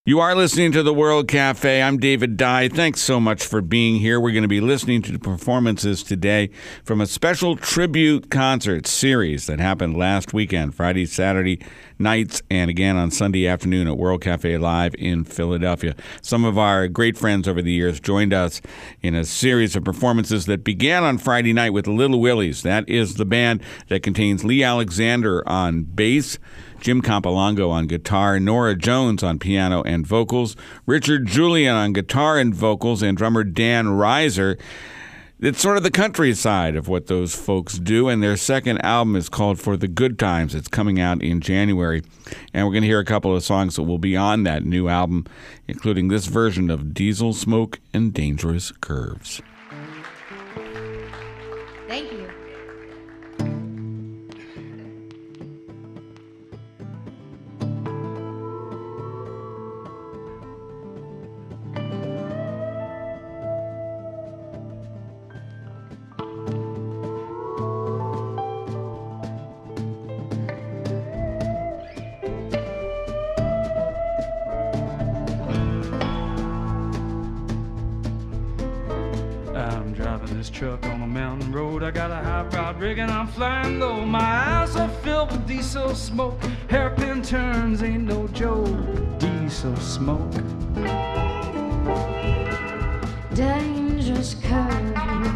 You are listening to the World Cafe. I'm David Dye. Thanks so much for being here. We're going to be listening to the performances today from a special tribute concert series that happened last weekend, Friday, Saturday nights, and again on Sunday afternoon at World Cafe Live in Philadelphia. Some of our great friends over the years joined us in a series of performances that began on Friday night with Little Willies. That is the band that contains Lee Alexander on bass, Jim Campolongo on guitar, Nora Jones on piano and vocals, Richard Julian on guitar and vocals, and drummer Dan Reiser. It's sort of the countryside of what those folks do, and their second album is called For the Good Times. It's coming out in January, and we're going to hear a couple of songs that will be on that new album, including this version of Diesel Smoke and Dangerous Curves. Thank you. This truck on a mountain road, I got a hot rod rig and I'm flying low. My eyes are filled with diesel smoke, hairpin turns ain't no joke. Diesel smoke, Dangerous curves.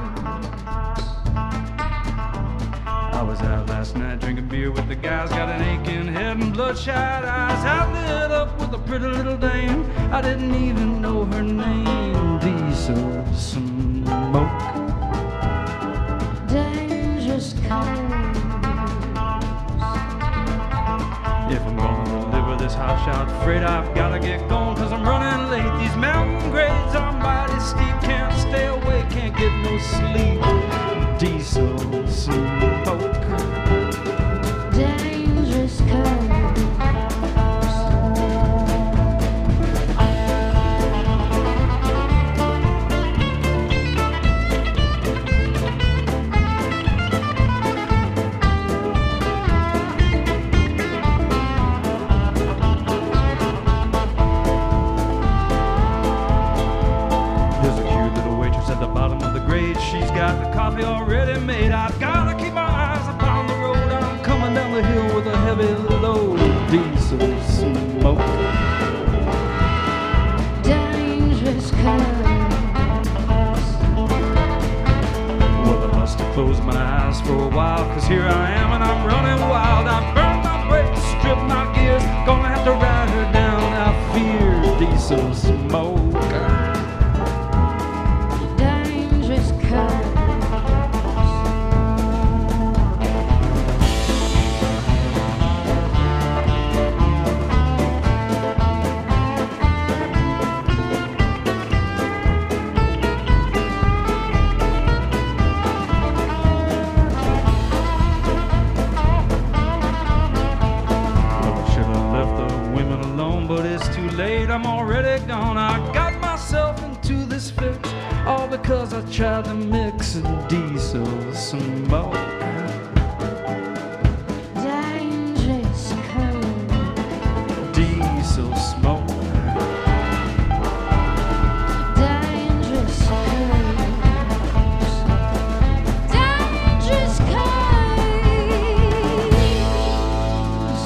I was out last night drinking beer with the guys, got an aching head and bloodshot eyes. I lit up with a pretty little dame, I didn't even know her name. Diesel smoke, Dangerous curves. if I'm gonna deliver this hot shot freight, I've gotta get going cause I'm running late. These mountain grades are mighty steep, can't stay awake, can't get no sleep. Diesel smoke, Dangerous curves. there's a cute little waitress at the bottom of the grade. She's got the coffee already made. I've gotta keep my eyes upon the road. I'm coming down the hill with a heavy load. Diesel smoke, Dangerous curves. well, I must have closed my eyes for a while, cause here I am and I'm running wild. I burned my brakes, stripped my gears, gonna have to ride her down, I fear. Diesel smoke, Dangerous curves. well, I should have left the women alone, but it's too late, I'm already gone. I got myself into this fix, all because I tried to mix a diesel smoke. Dangerous curves. Diesel smoke, Dangerous curves. Dangerous curves.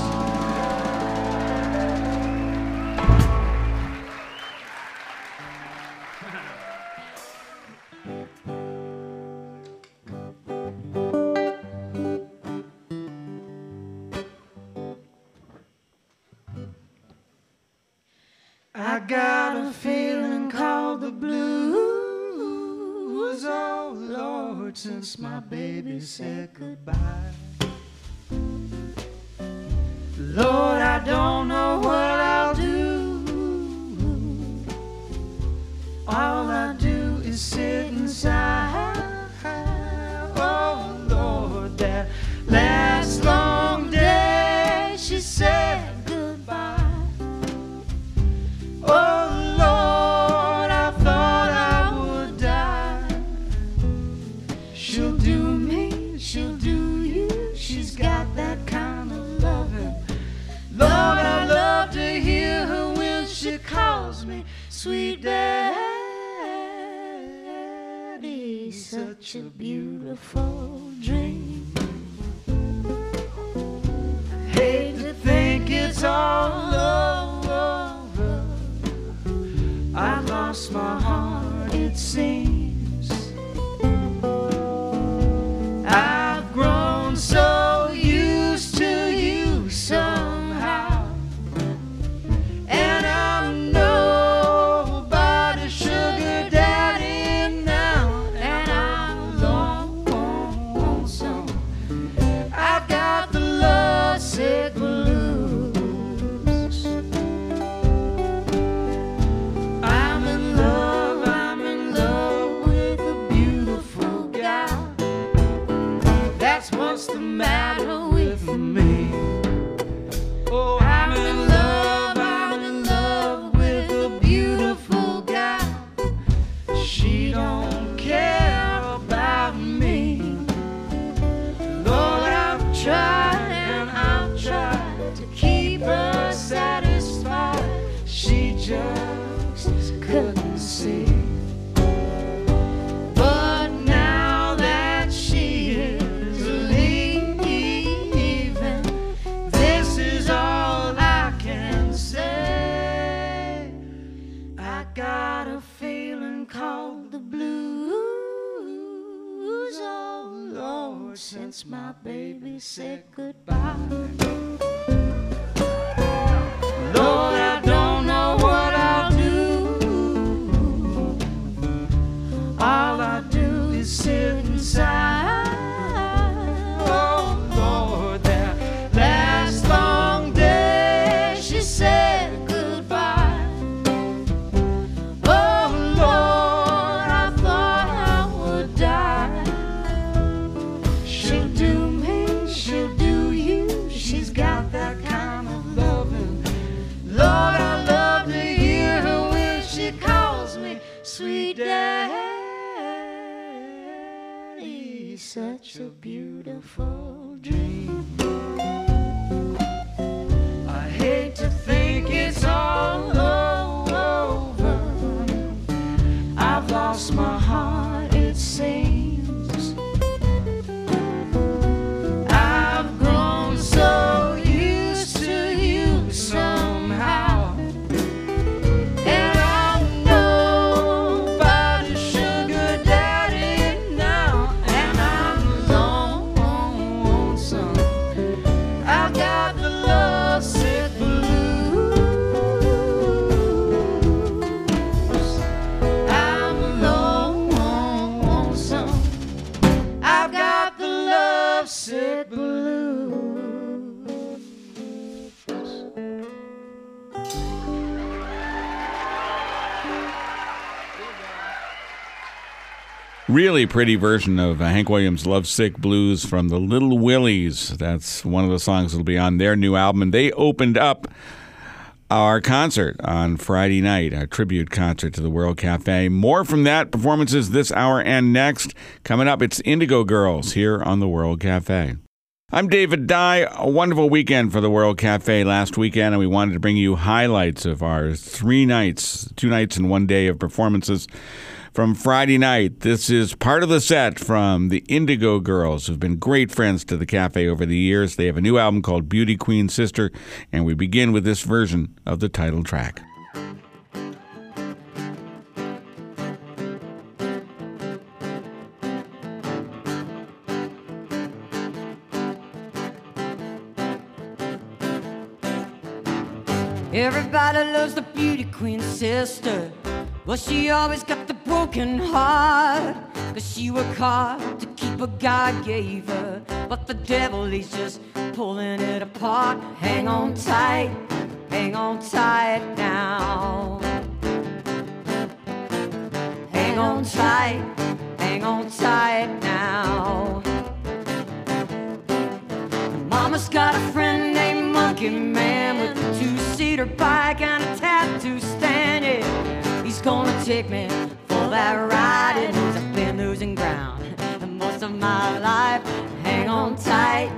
I got a feeling called the blues, oh Lord, since my baby said goodbye. Lord, I don't know what I'll do. All I do is sit inside. Oh Lord, that last long day she said goodbye. Oh Lord, I thought I would die. She'll do me, she'll do you. She's got that kind of loving. Lord, I love to hear sweet daddy, such a beautiful dream. Hate to think it's all over. I lost my heart, it seems. I've grown so used to you somehow, and I'm nobody's sugar daddy now, and I'm lonesome. I've got the lovesick blues. I'm in love with a beautiful gal. That's what's the matter with me. Oh, I'm in love with a beautiful gal. She don't care about me. Lord, I've tried and I've tried to keep her satisfied. She just couldn't see. But now that she is leaving, this is all I can say. I got a feeling called the blues, oh Lord, since my baby said goodbye. Lord, I don't know what I'll do. All I do is sit inside. Oh Lord, that last long day she said goodbye. Oh Lord, I thought I would die. She'll do me, she'll do you. She's got that kind of loving. Lord, I love to hear her when she calls me sweet daddy. Such a beautiful dream. I hate to think it's all over. I've lost my heart, it seems. I've grown so used to you somehow, and I'm nobody's sugar daddy now, and I'm lonesome. I've got the lovesick blues. I'm lonesome. I've got the lovesick blues. Really pretty version of Hank Williams' Lovesick Blues from the Little Willies. That's one of the songs that'll be on their new album. And they opened up our concert on Friday night, a tribute concert to the World Cafe. More from that, performances this hour and next. Coming up, it's Indigo Girls here on the World Cafe. I'm David Dye. A wonderful weekend for the World Cafe last weekend, and we wanted to bring you highlights of our 3 nights, 2 nights and 1 day of performances from Friday night. This is part of the set from the Indigo Girls, who've been great friends to the cafe over the years. They have a new album called Beauty Queen Sister, and we begin with this version of the title track. Everybody loves the beauty queen sister. Well, she always got the broken heart, 'cause she worked hard to keep what God gave her. But the devil, he's just pulling it apart. Hang on tight now. Hang on tight now. Mama's got a friend named Monkey Man with a 2-seater bike and a tattoo stand. Yeah, he's gonna take me for that ride. It knows I've been losing ground most of my life. Hang on tight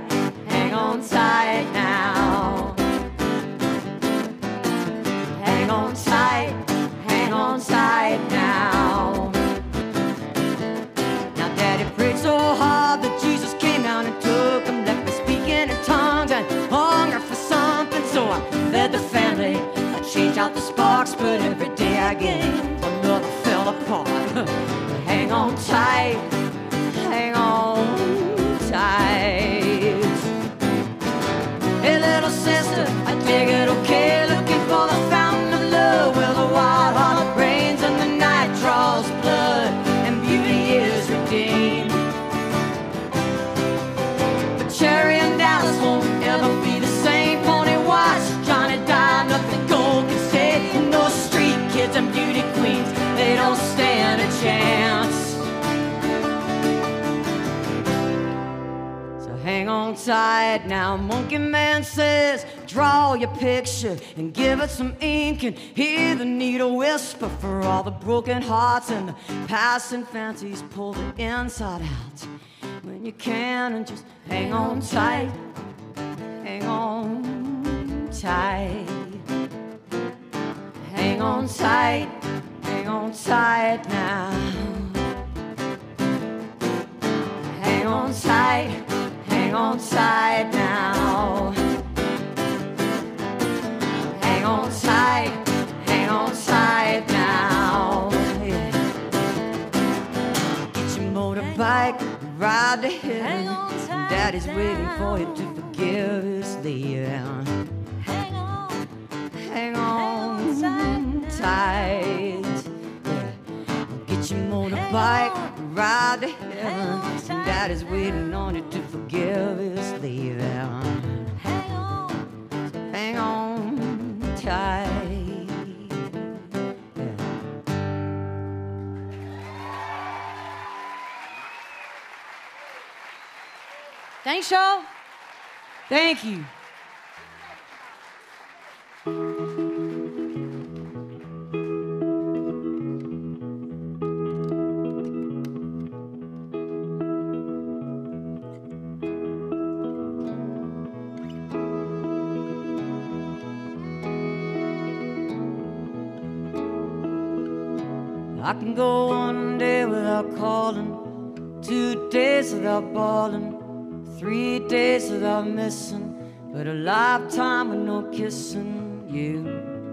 now. Hang on tight hang on tight now. Now Daddy prayed so hard that Jesus came down and took him, left me speaking in tongues and hunger for something. So I fed the family, I changed out the sparks, but every day I gained, another fell apart. Hang on tight, hang on tight. Hey little sister, I take it okay, looking for the fountain of love, where the wild heart reigns and the night draws blood and beauty is redeemed. But Cherry and Dallas won't ever be the same. Pony watch Johnny die, nothing gold can stay. And those street kids and beauty queens, they don't stand a chance. So hang on tight now, Monkey Man says, draw your picture and give it some ink, and hear the needle whisper for all the broken hearts and the passing fancies. Pull the inside out when you can and just hang on tight, hang on tight, hang on tight, hang on tight now. Hang on tight, hang on tight now. Hang on tight now. Yeah. Get your motorbike, ride to heaven. Daddy's waiting for you to forgive his leaving. Hang on tight. Yeah. Get your motorbike, ride to heaven. Daddy's waiting on you to forgive his leaving. Hang on tight. Yeah. Thanks, y'all. Thank you. I can go 1 day without calling, 2 days without bawling, 3 days without missing, but a lifetime with no kissing you.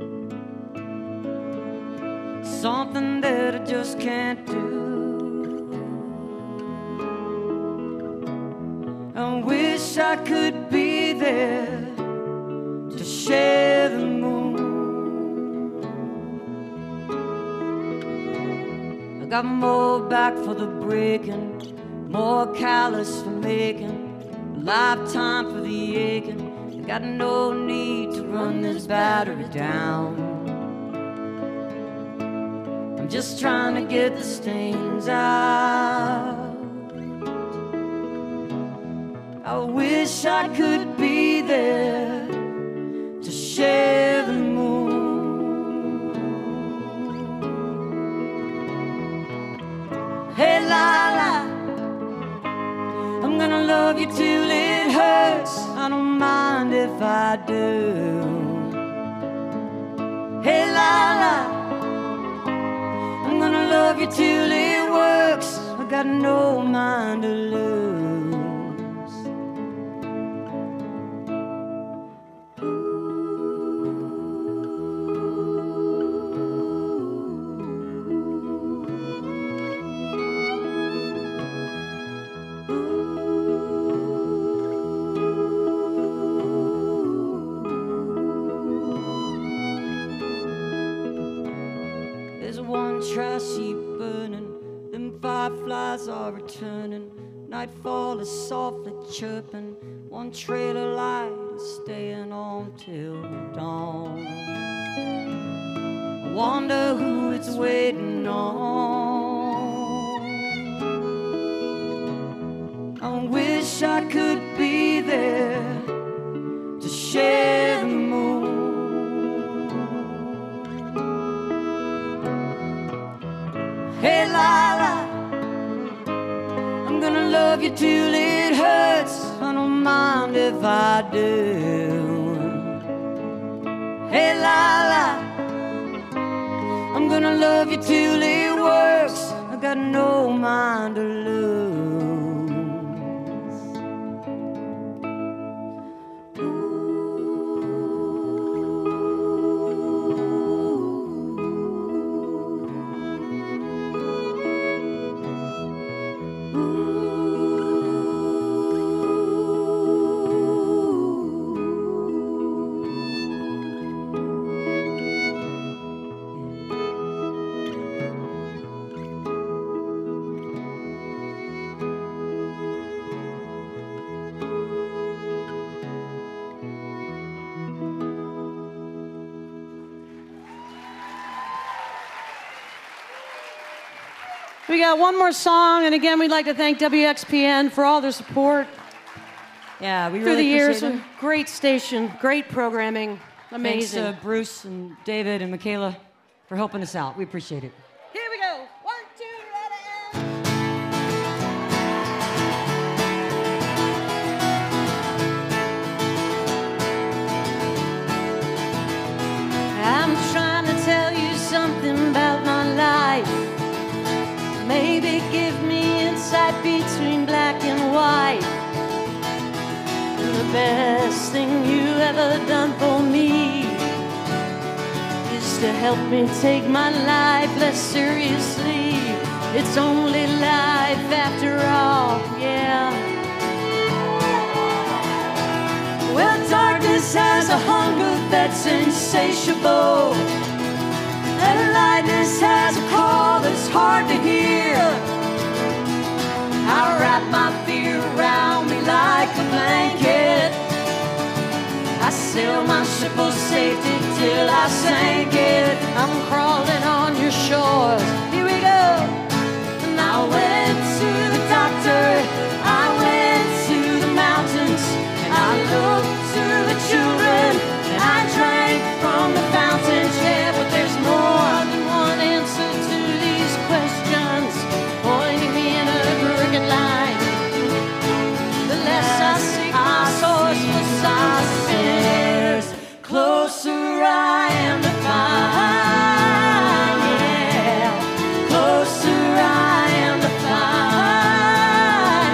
Something that I just can't do. I wish I could be there to share the moon. I got more back for the breaking, more callous for making, a lifetime for the aching. I got no need to run this battery down. I'm just trying to get the stains out. I wish I could be there to share the moon. Hey Lila, I'm gonna love you till it hurts, I don't mind if I do. Hey Lila, I'm gonna love you till it works, I got no mind to lose. Trash heap burning, them fireflies are returning. Nightfall is softly chirping, one trailer light is staying on till dawn. I wonder who it's waiting on. I wish I could be there to share the moon. Hey Lila, I'm gonna love you till it hurts, I don't mind if I do. Hey Lila, I'm gonna love you till it works. I got no mind to lose. We got one more song, and again, we'd like to thank WXPN for all their support Yeah, we through really the years. appreciate it. Great station, great programming, amazing. Thanks to Bruce and David and Michaela for helping us out. We appreciate it. Here we go. 1, 2, ready. I'm trying to tell you something about my life. Maybe give me insight between black and white. And the best thing you ever done for me is to help me take my life less seriously. It's only life after all, yeah. Well, darkness has a hunger that's insatiable, and lightness has a call that's hard to hear. I wrap my fear around me like a blanket. I sail my ship for safety till I sink it. I'm crawling on your shores. Here we go. And I went to the doctor, I went to the mountains, and I looked to the children, and I drank from the fountains. Yeah, but there's more than one answer to these questions, pointing me in a crooked line. The less I seek my source for answers, closer I am to find. Yeah, closer I am to find.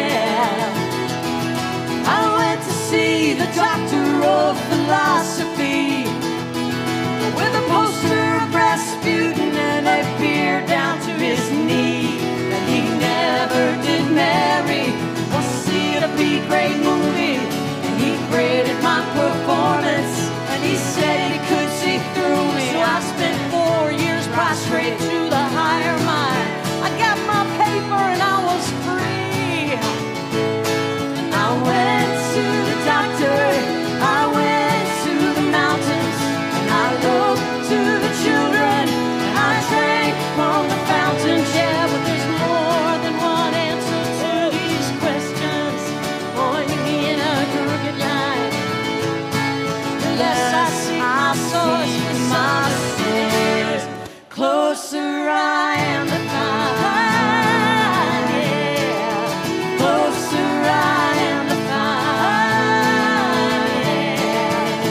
Yeah, I went to see the doctor of philosophy with a poster of Rasputin and a beard down to his knee. And he never did marry or see it a B-grade movie. And he graded my performance, and he said he could see through me. So I spent 4 years prostrate to the higher mind. I got my paper and I was free. And I went to the doctor, I went to the mountains, and I looked to the children, and I drank from the fountains. Yeah, but there's more than one answer to these questions, pointing me in a crooked line. The less I see my source for my sins, closer I am to find. Yeah, closer I am to find. Yeah.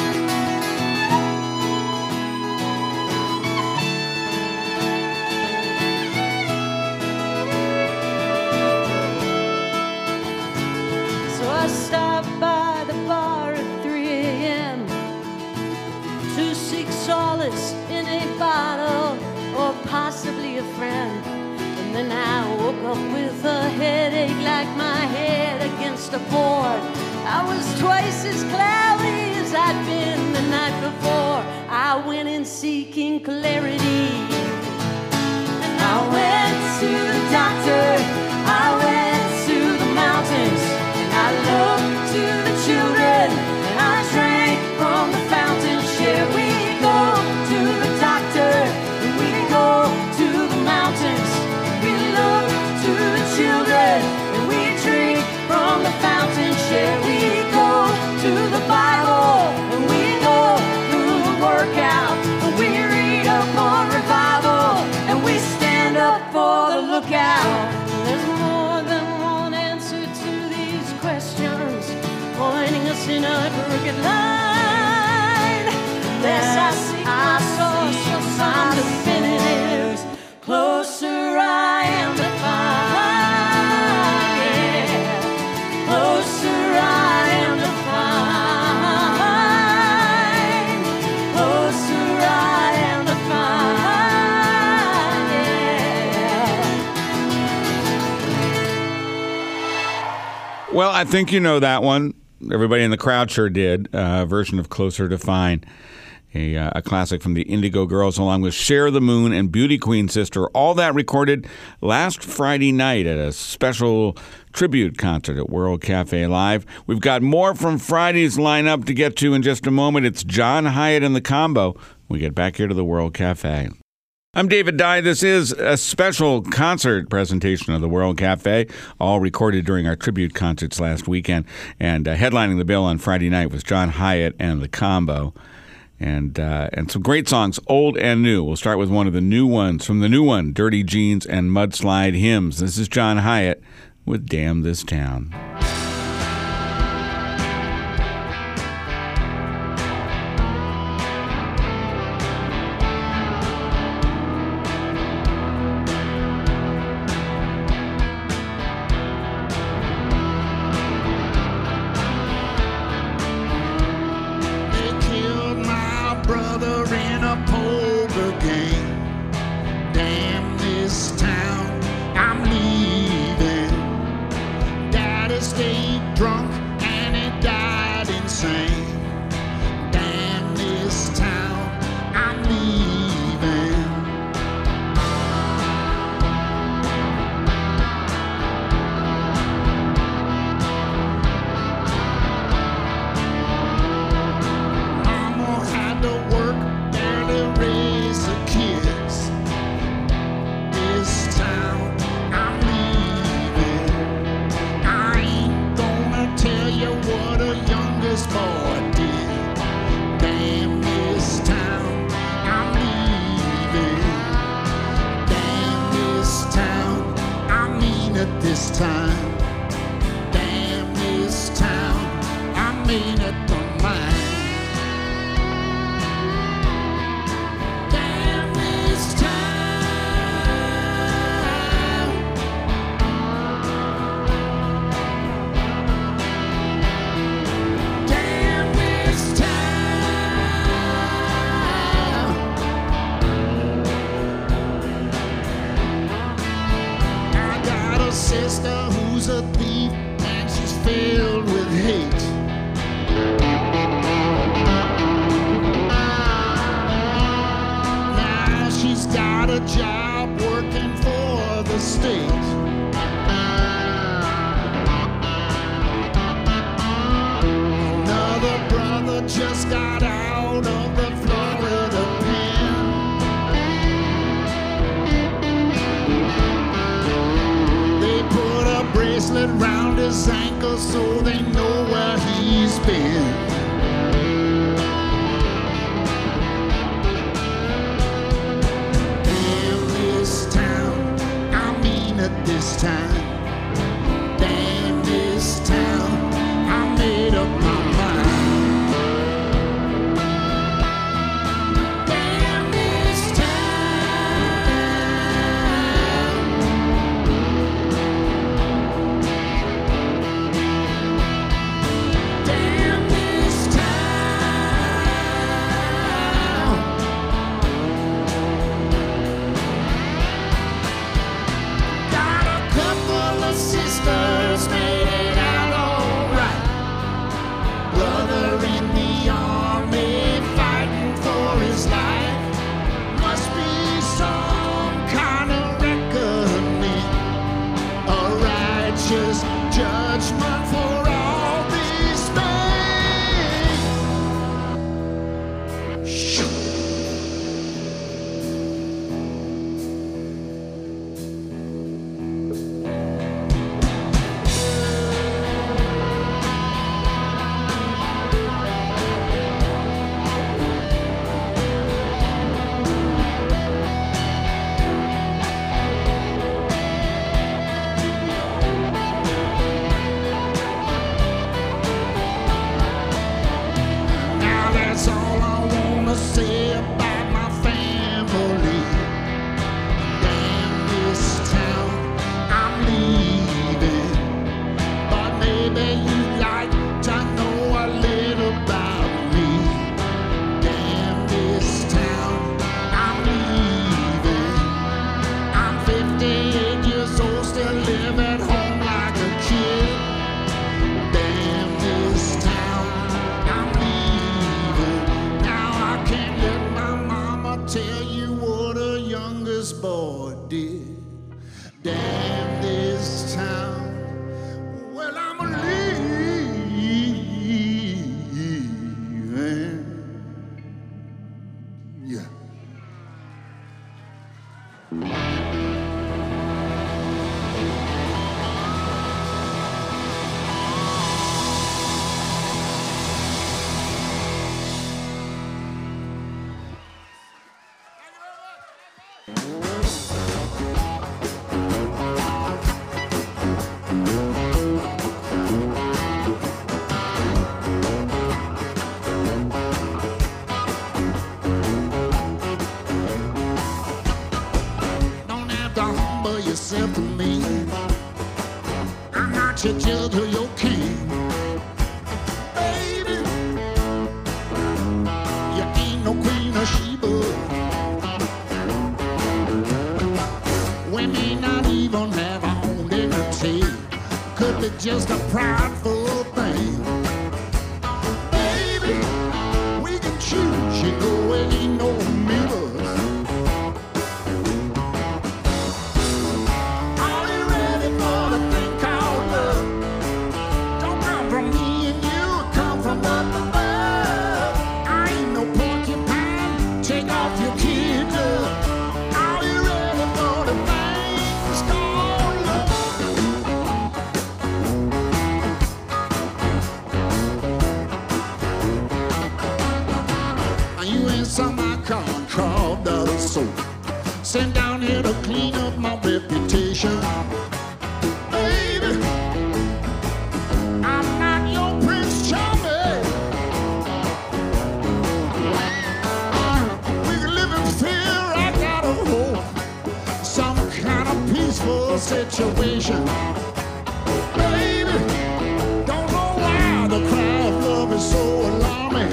So I stopped by the bar at 3 a.m. to seek solace in a bottle or possibly a friend. And then I woke up with a headache like my head against a board. I was twice as cloudy as I'd been the night before. I went in seeking clarity, and I went to the doctor, I went to the mountains, and I looked to the children, and I drank from the fountain. Yeah, we go to the doctor, and we go to the mountains, we look to the children, and we drink from the fountain. Yeah, we go to the Bible, and we go through the workout, and we read up on revival, and we stand up for the look Well, I think you know that one. Everybody in the crowd sure did. Version of Closer to Fine. A classic from the Indigo Girls, along with Share the Moon and Beauty Queen Sister. All that recorded last Friday night at a special tribute concert at World Cafe Live. We've got more from Friday's lineup to get to in just a moment. It's John Hiatt and the Combo. We get back here to the World Cafe. I'm David Dye. This is a special concert presentation of the World Cafe, all recorded during our tribute concerts last weekend. And headlining the bill on Friday night was John Hiatt and the Combo. And some great songs, old and new. We'll start with one of the new ones from the new one, Dirty Jeans and Mudslide Hymns. This is John Hiatt with Damn This Town. Got a couple damn this town. Well, I'm leaving. Yeah. Don't have to humble yourself to me. I'm not your judge or your king. Baby, you ain't no queen of Sheba. We may not even have our own dignity. Could be just a prideful thing. Baby, we can choose. You know it ain't no mirrors. Are you ready for the thing called love? Don't come from me and you, come from up above. I ain't no porcupine. Take off your kid glove. Are you ready for the things called love? Are you inside my car and crawled out of soap? Sent down here to clean up my reputation. Baby, I'm not your Prince Charming. We can live in fear, I gotta hope. Some kind of peaceful situation. Baby, don't know why the cry of love is so alarming.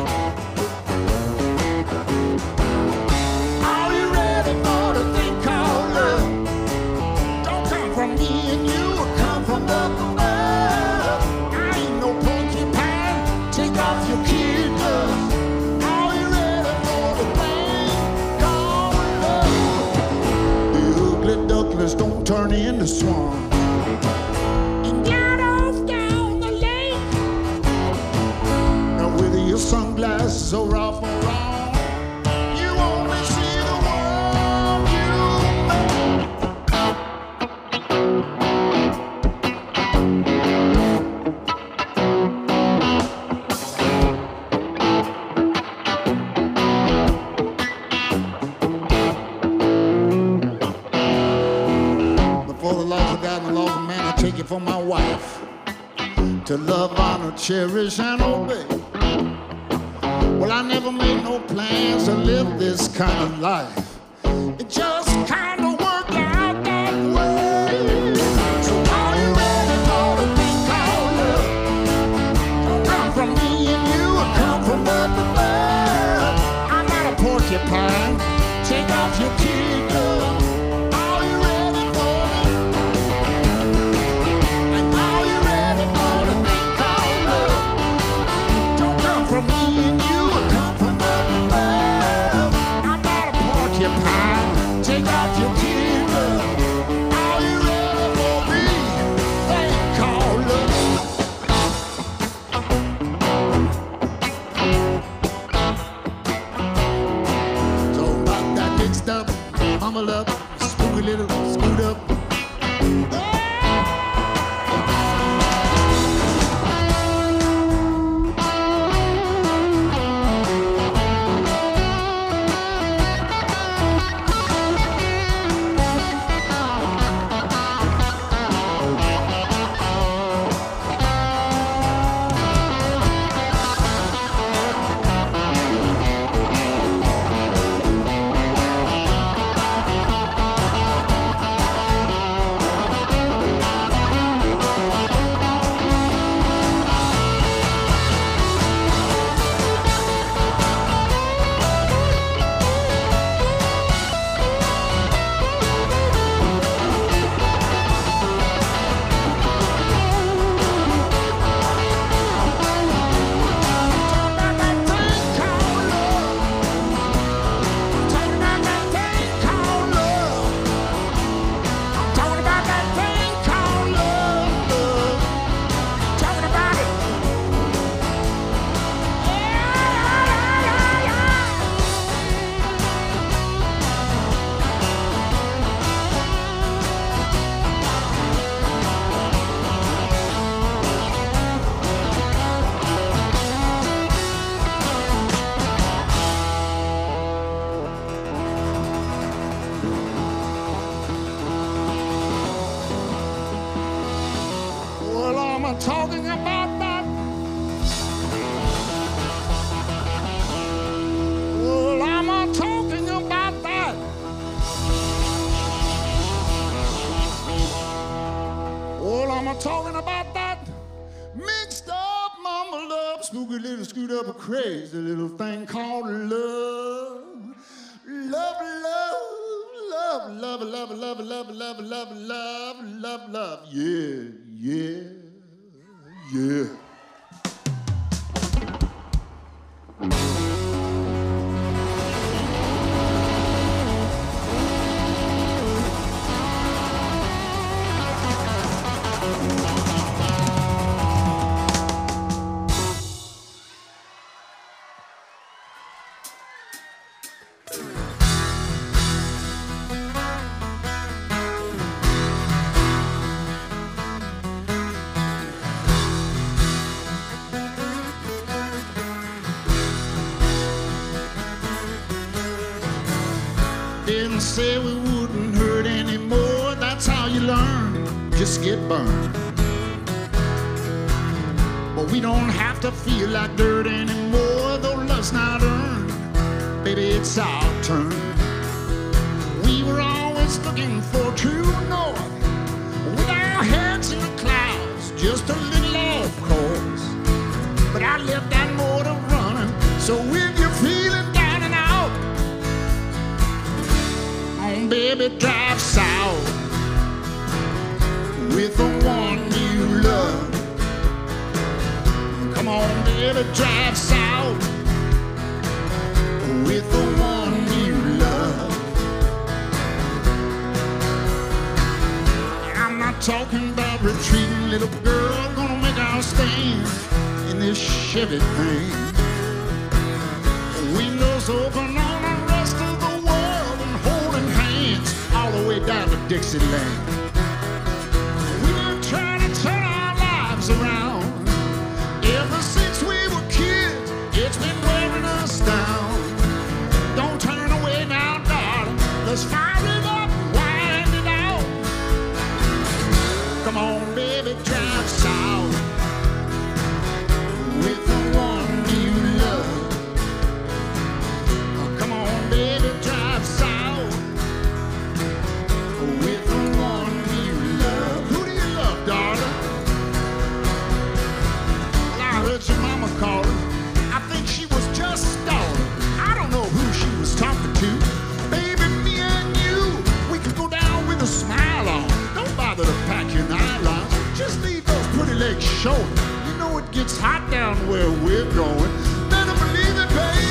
Are you ready for the thing called love? Don't come from me and you, come from up above. I ain't no porcupine. Take off your kid gloves. Are you ready for the thing called love? The ugly ducklings don't turn into swans. And get off down the lake. Now whether your sunglasses are off or on, you only see the world you make. Before the laws of God and the laws of man, I take it for my wife to love, honor, cherish, and obey. Well, I never made no plans to live this kind of life. It just kind of worked out that way. So are you ready for the thing called love? Don't come from me and you, come from up above. I'm not a porcupine. Take off your kid glove. Are you ready for it? And are you ready for the thing called love? Don't come from me and you, come from up above. I'm not a porcupine. Take off your kid glove. Are you ready for me? Thing called love. So about that mixed up, humble up, spooky little scoot up. a crazy little thing called love. Love, love, love, love, love, love, love, love, love, love, love, love. Yeah, yeah, yeah. Didn't say we wouldn't hurt anymore. That's how you learn. Just get burned. But we don't have to feel like dirt anymore. Though love's not earned, baby, it's our turn. We were always looking for true north, with our heads in the clouds, just a little off course. But I left that motor running, so if you're feeling down and out, baby, drive south with the one you love. Come on, baby, drive south with the one you love. I'm not talking about retreating, little girl. Gonna make our stand in this Chevy thing. Windows open on the rest of the world and holding hands all the way down to Dixieland. We've been trying to turn our lives around. Ever since we were kids, it's been wearing us down. Don't turn away now, darling. Let's fire it up, wind it out. Come on, baby, drive south with the one you love. Come on, baby, drive south with the one you love. Who do you love, darling? Well, I heard your mama call her. I think she was just stalling. I don't know who she was talking to. Baby, me and you, we could go down with a smile on. Don't bother to pack your nylon. Just leave those pretty legs showing. You know it gets hot down where we're going. Better believe it, baby.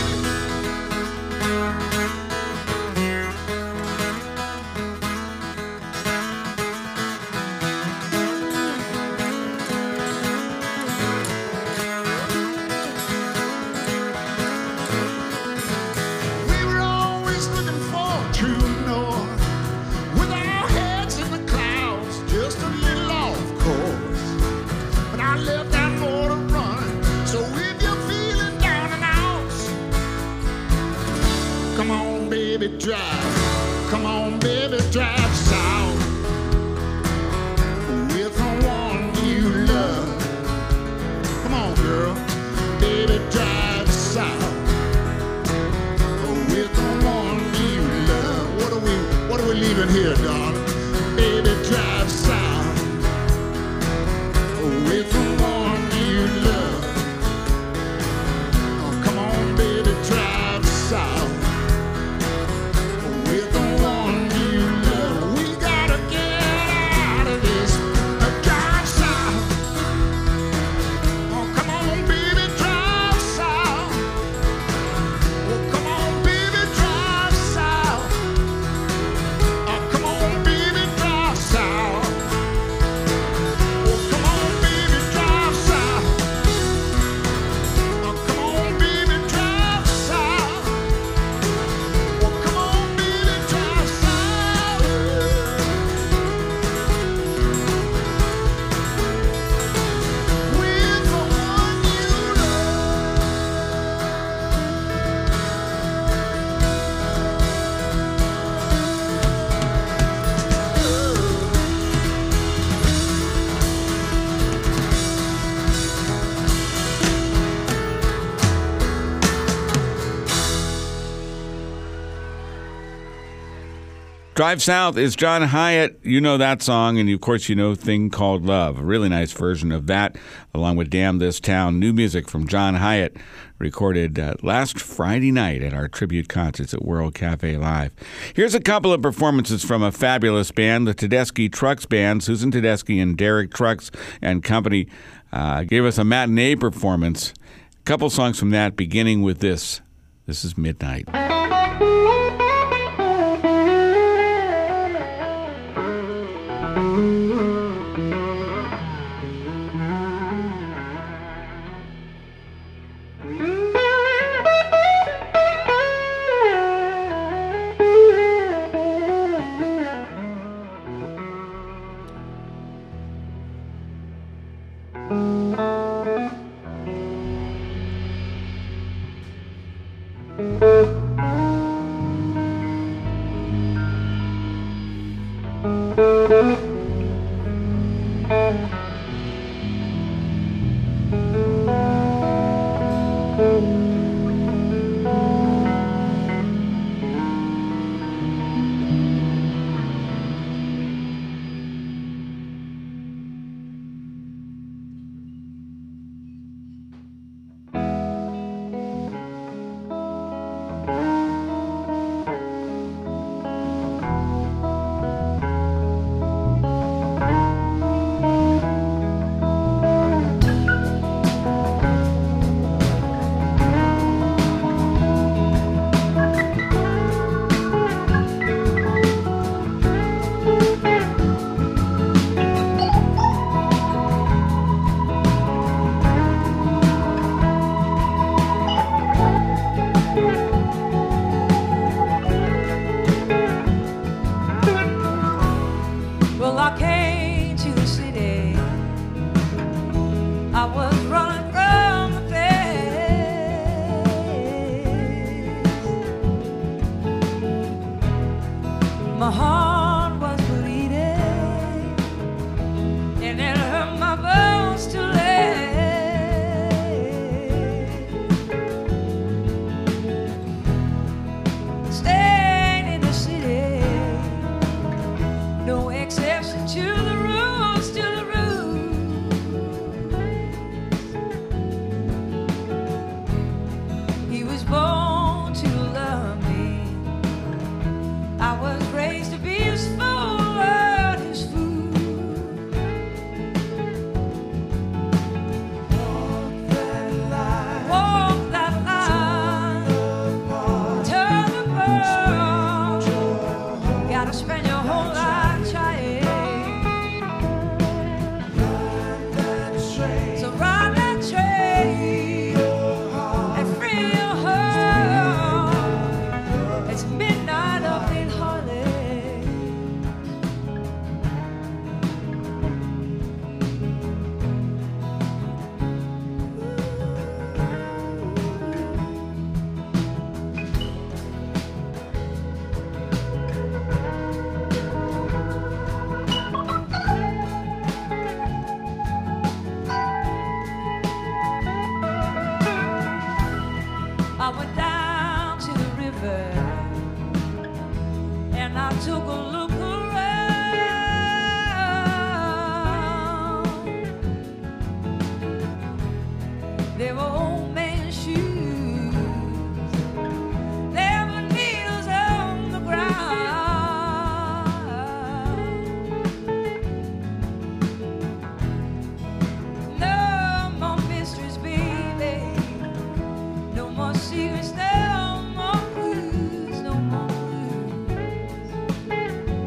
We were always looking for true north, with our heads in the clouds, just a little off course. But I left that motor running, so if you're feeling down and out, come on, baby, drive. Come on, baby, drive south with the one you love. Come on, girl, baby, drive south with the one you love. What are we leaving here, darling? Baby, drive south with the one you love. Oh, come on, baby, drive south with the one you love. We gotta get out of this. Drive south. Oh, come on, baby, drive south. Oh, come on, baby, drive south. Oh, come on, baby, drive south. Drive South is John Hyatt. You know that song, and of course you know Thing Called Love. A really nice version of that, along with Damn This Town. New music from John Hyatt, recorded last Friday night at our tribute concerts at World Cafe Live. Here's a couple of performances from a fabulous band, the Tedeschi Trucks Band. Susan Tedeschi and Derek Trucks and Company gave us a matinee performance. A couple songs from that, beginning with this. This is Midnight. Secrets, no more blues, no more blues.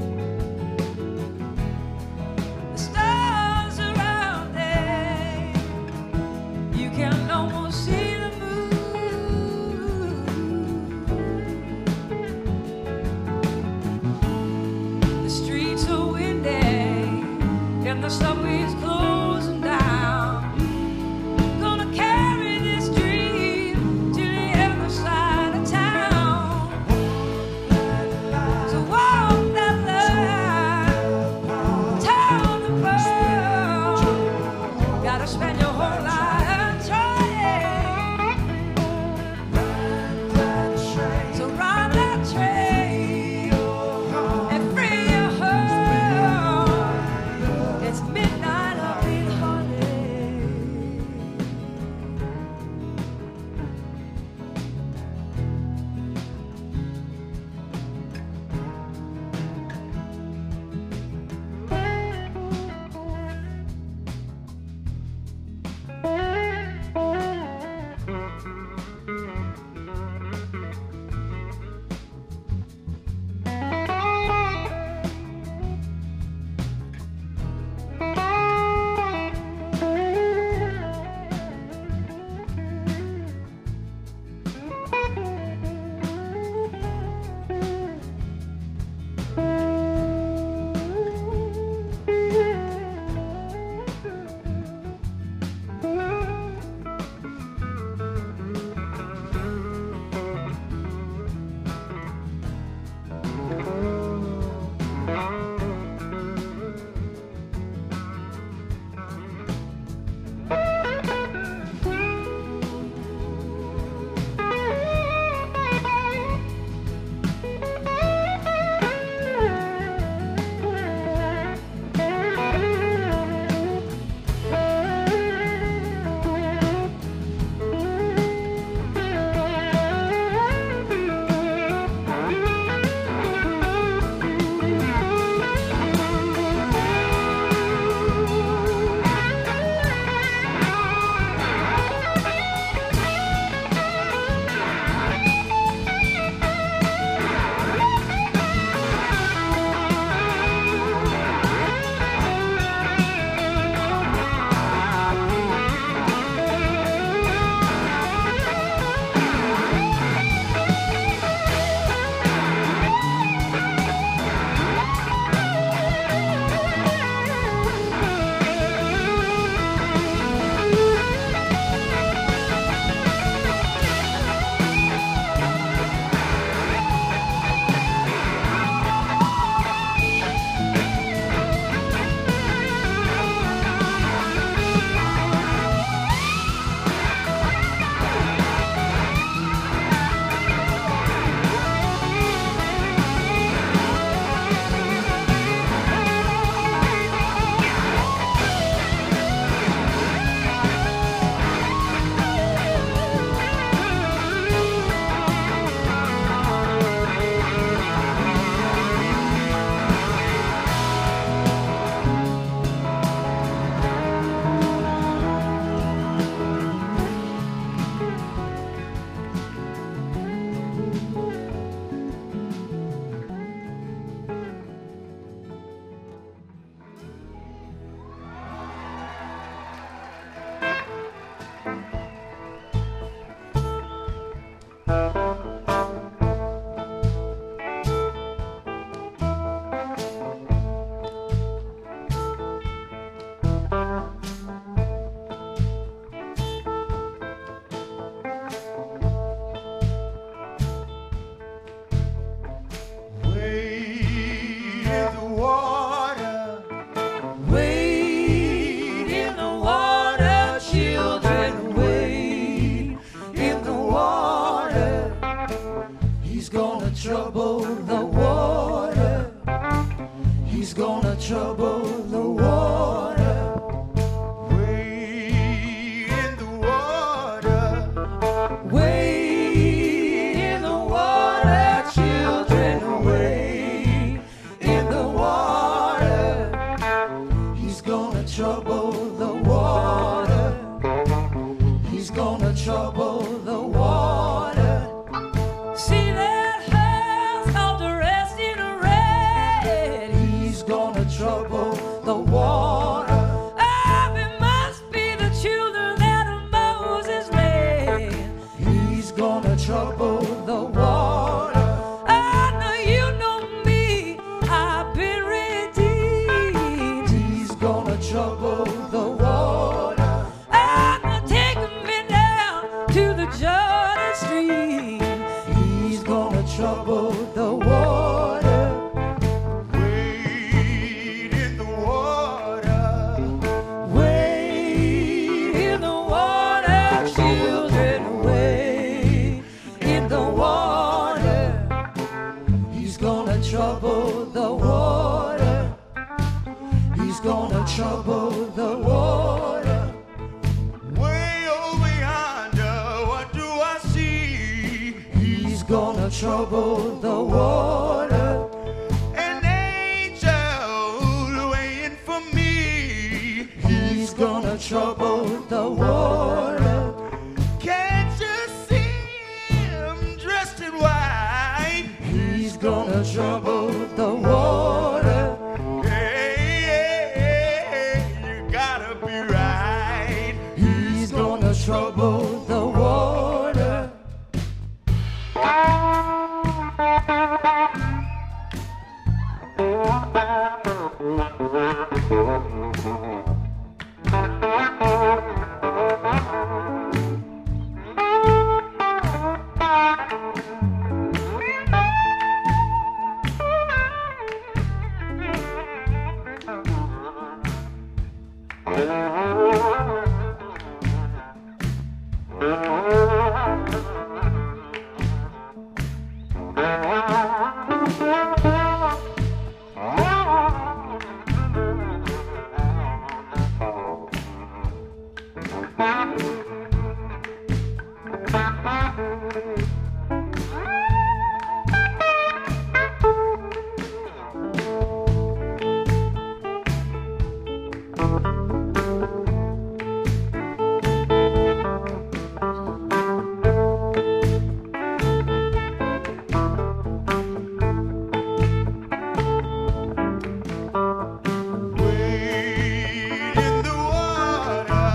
trouble the water. He's gonna trouble the water. Way over yonder, what do I see? He's gonna trouble the water. An angel waiting for me. He's gonna trouble the water. Can't you see him dressed in white? He's gonna trouble the water. Hey, you gotta be right. He's gonna trouble the water. Wade in the water.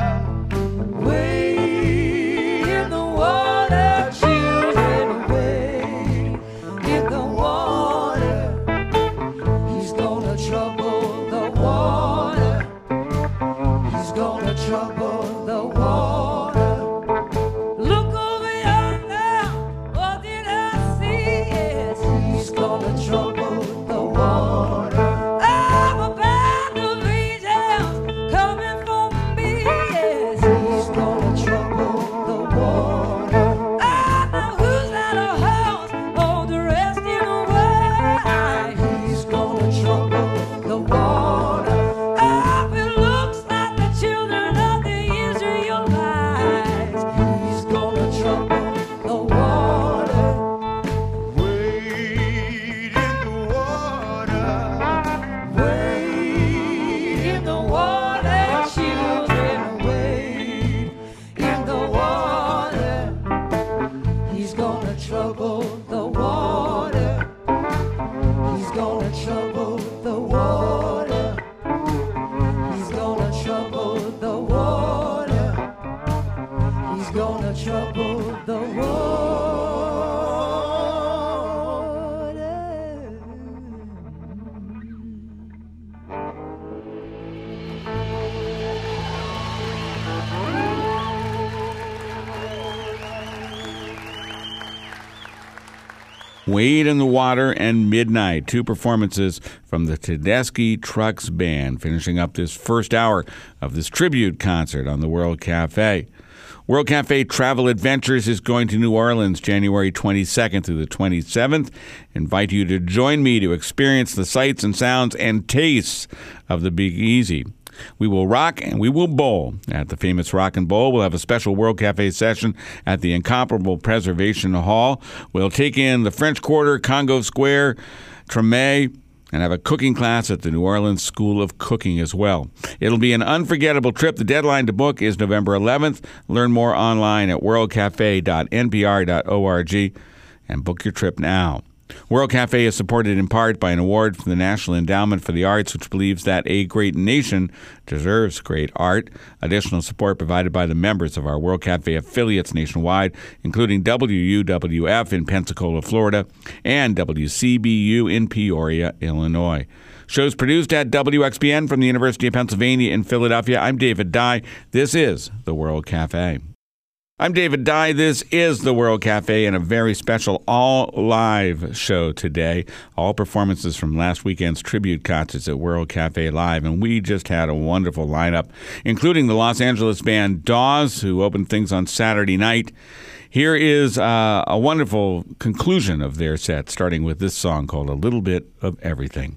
Wade in the water, children, wade in the water. He's gonna trouble the water. He's gonna trouble the water. Look over yonder, what did I see? Yes, he's gonna trouble the water. I'm a band of angels coming for me. Yes, he's gonna trouble the water. I know who's at a house, all the rest in a way. He's gonna trouble the water. Oh, it looks like the children of the Israelites. He's gonna trouble the water. Wade in the water. Wade in the water, children, wade in the water. He's gonna trouble the water. He's gonna trouble the water. He's gonna trouble the water. He's gonna trouble the water. Wade in the Water and Midnight, two performances from the Tedeschi Trucks Band, finishing up this first hour of this tribute concert on the World Cafe. World Cafe Travel Adventures is going to New Orleans January 22nd through the 27th. Invite you to join me to experience the sights and sounds and tastes of the Big Easy. We will rock and we will bowl at the famous Rock and Bowl. We'll have a special World Cafe session at the incomparable Preservation Hall. We'll take in the French Quarter, Congo Square, Treme, and have a cooking class at the New Orleans School of Cooking as well. It'll be an unforgettable trip. The deadline to book is November 11th. Learn more online at worldcafe.npr.org and book your trip now. World Cafe is supported in part by an award from the National Endowment for the Arts, which believes that a great nation deserves great art. Additional support provided by the members of our World Cafe affiliates nationwide, including WUWF in Pensacola, Florida, and WCBU in Peoria, Illinois. Shows produced at WXPN from the University of Pennsylvania in Philadelphia. I'm David Dye. This is the World Cafe. I'm David Dye. This is the World Cafe and a very special all-live show today. All performances from last weekend's tribute concerts at World Cafe Live, and we just had a wonderful lineup, including the Los Angeles band Dawes, who opened things on Saturday night. Here is a wonderful conclusion of their set, starting with this song called A Little Bit of Everything.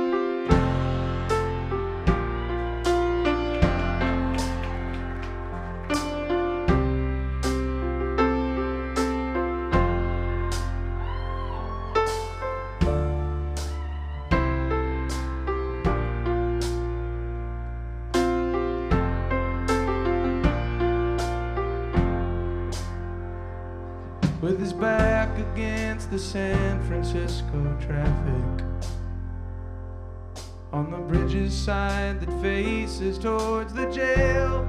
With his back against the San Francisco traffic, on the bridge's side that faces towards the jail,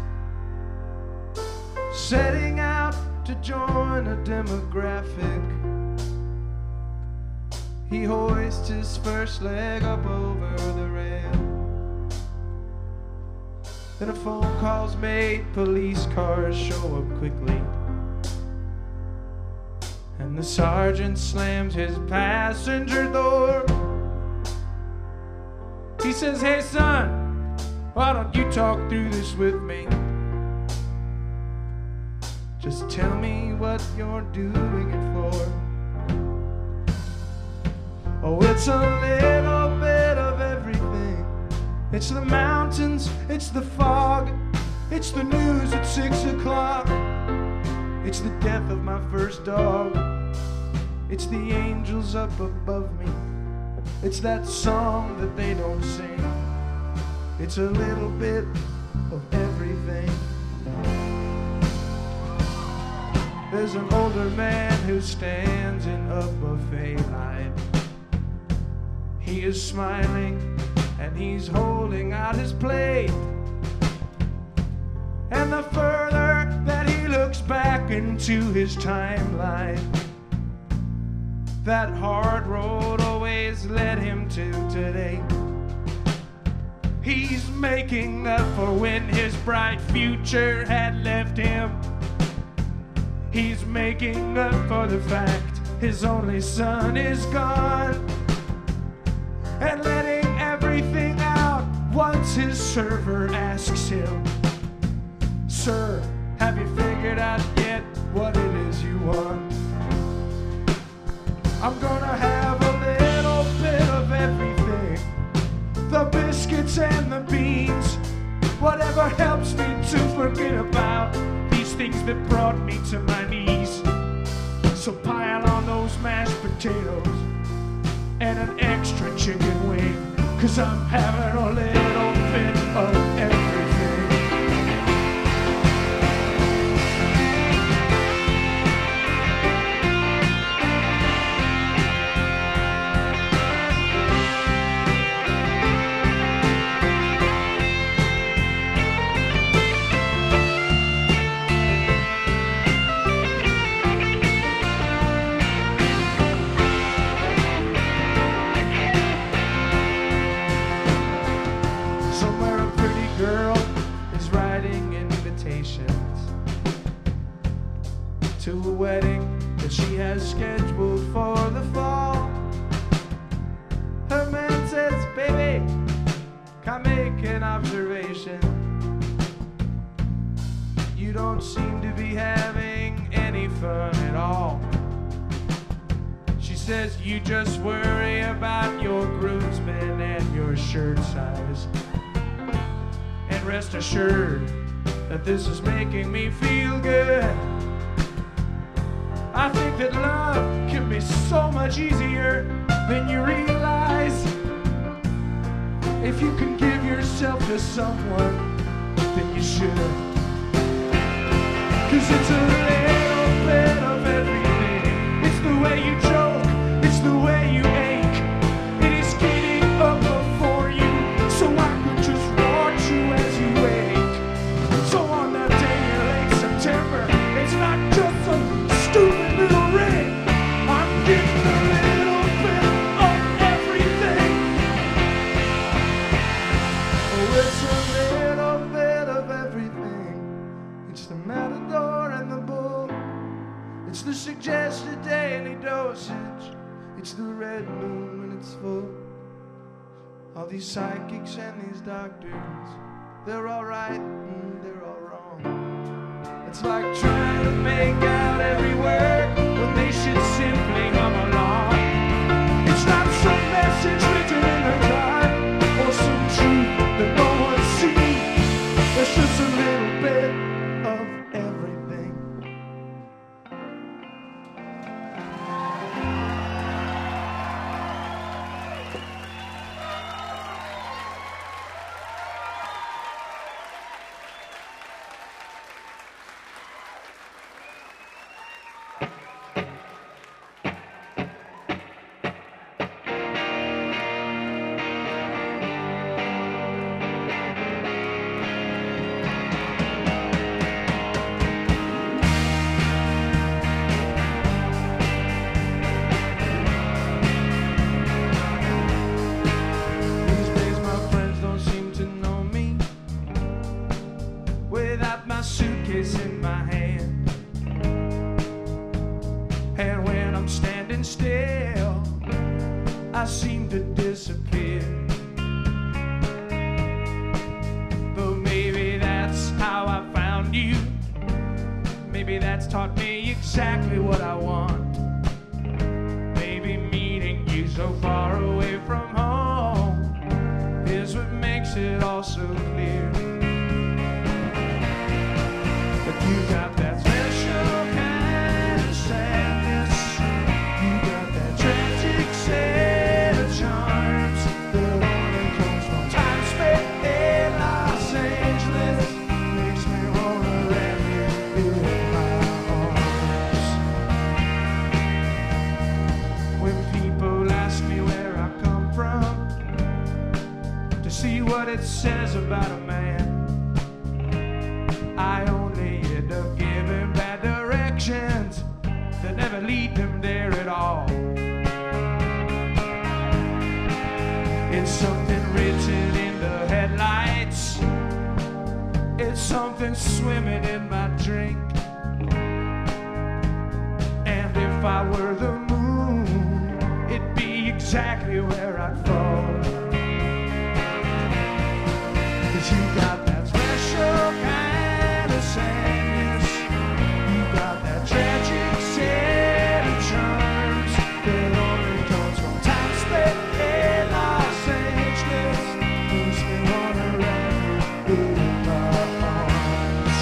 setting out to join a demographic. He hoists his first leg up over the rail. Then a phone call's made, police cars show up quickly, and the sergeant slams his passenger door. He says, "Hey son, why don't you talk through this with me? Just tell me what you're doing it for." Oh, it's a little bit of everything. It's the mountains, it's the fog, it's the news at 6 o'clock. It's the death of my first dog. It's the angels up above me. It's that song that they don't sing. It's a little bit of everything. There's an older man who stands in a buffet line. He is smiling and he's holding out his plate. And the further that he looks back into his timeline, that hard road always led him to today. He's making up for when his bright future had left him. He's making up for the fact his only son is gone, and letting everything out once his server asks him, "Sir, have you figured out yet what it is you want?" I'm gonna have a little bit of everything, the biscuits and the beans, whatever helps me to forget about these things that brought me to my knees. So pile on those mashed potatoes and an extra chicken wing, 'cause I'm having a little bit of everything. To a wedding that she has scheduled for the fall. Her man says, "Baby, come make an observation. You don't seem to be having any fun at all." She says, "You just worry about your groomsmen and your shirt size. And rest assured that this is making me feel good. I think that love can be so much easier than you realize if you can give yourself to someone, then you should. 'Cause it's a little bit of everything. It's the way you joke, it's the way you ache. It is getting up before you, so I could just watch you as you wake. So on that day in late September, it's not just some stupid little ring. I'm getting a little bit of everything. Oh, it's a little bit of everything. It's the matador and the bull. It's the suggested daily dosage. It's the red moon when it's full. All these psychics and these doctors, they're all right and they're all wrong. It's like trying to make out every word when they should simply hum along. It's not some message written in the dark or some truth that no one sees. It's just a little bit of everything. These days my friends don't seem to know me without my suitcase in my hand. And when I'm standing still, I seem to disappear. But maybe that's how I found you. Maybe that's taught me exactly what I want. Maybe meeting you so far away from home is what makes it all so clear. But you got that special kind of sadness. You got that tragic set of charms that only comes from time spent in Los Angeles. Makes me wanna wrap you in my arms. When people ask me where I come from, to see what it says about a man, I only end up giving bad directions that never lead them there at all. It's something written in the headlights. It's something swimming in my drink. And if I were the moon, it'd be exactly where I'd fall. 'Cause you got that special kind of sadness. You got that tragic set of charms that only comes from time spent in Los Angeles. Makes me wanna wrap you in my arms.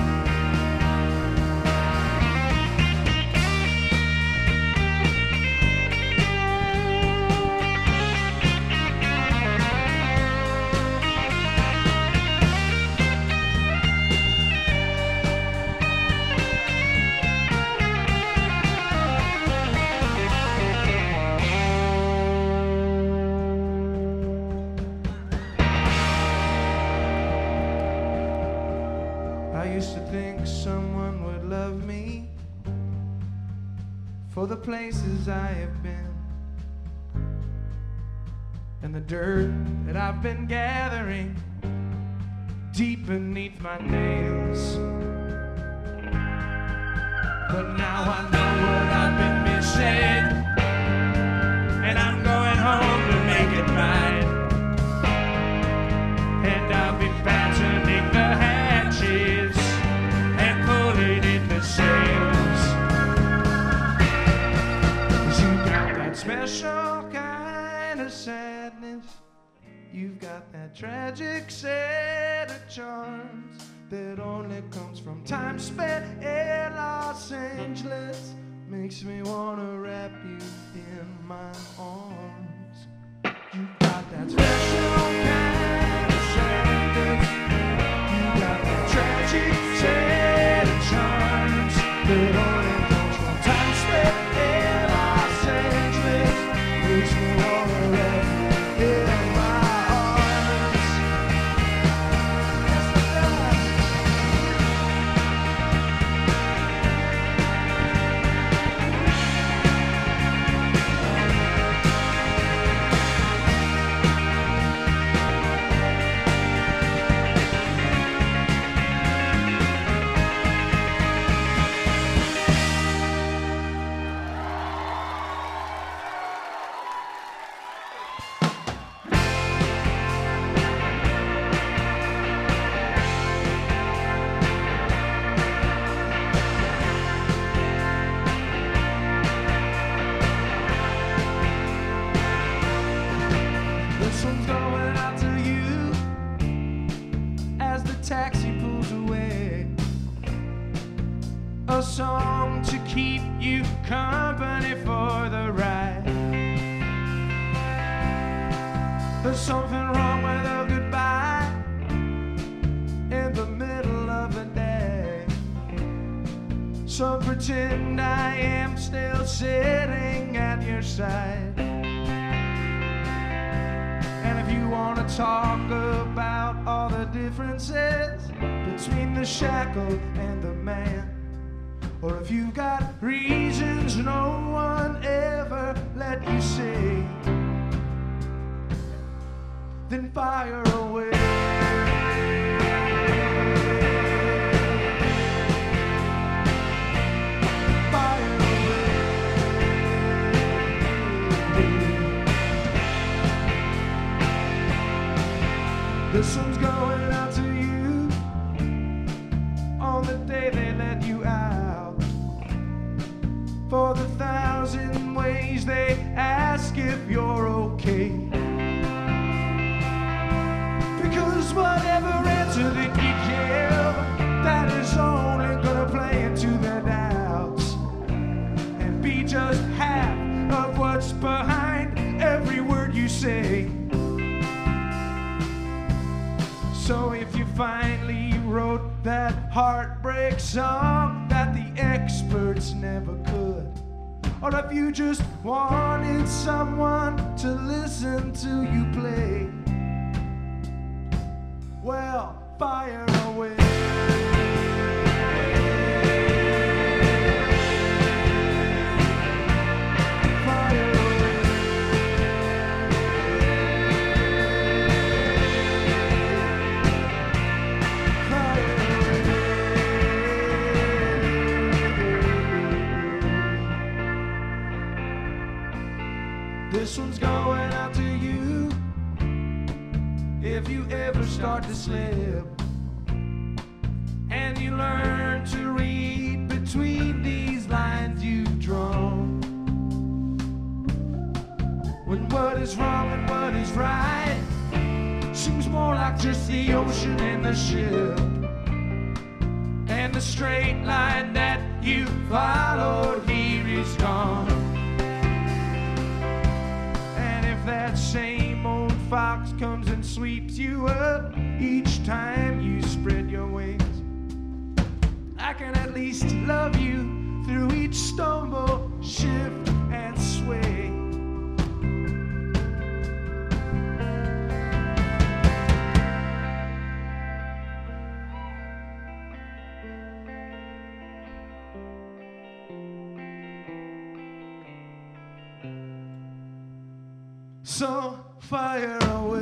I used to think someone would love me for the places I have been and the dirt that I've been gathering deep beneath my nails. But now I know what I've been missing, and I'm going home to make it mine. And I'll be fastening the hatches and pulling in the sails. 'Cause you got that special kind of sadness. You've got that tragic set of charms that only comes from time spent in Los Angeles. Makes me wanna wrap you in my arms. You got that special kind of sadness. You got that tragic set of charms that only comes from time spent in Los Angeles. Makes me wanna wrap you in my arms. Yes, it does. song to keep you company for the ride. There's something wrong with a goodbye in the middle of the day. So pretend I am still sitting at your side. And if you want to talk about all the differences between the shackle and the man, or if you got reasons no one ever let you see, then fire away. Fire away. This one's going out to you on the day they let you out. For the 1,000 ways they ask if you're okay. Because whatever answer that you give, that is only gonna play into their doubts and be just half of what's behind every word you say. So if you finally wrote that heartbreak song that the experts never could, or if you just wanted someone to listen to you play, well, fire away. Fire away. Fire away. This one's going out to you. If you ever start to slip and you learn to read between these lines you've drawn, when what is wrong and what is right seems more like just the ocean and the ship, and the straight line that you followed here is gone. And if that same old fox comes and sweeps you up each time you spread your wings, I can at least love you through each stumble, shift, and sway. So fire away.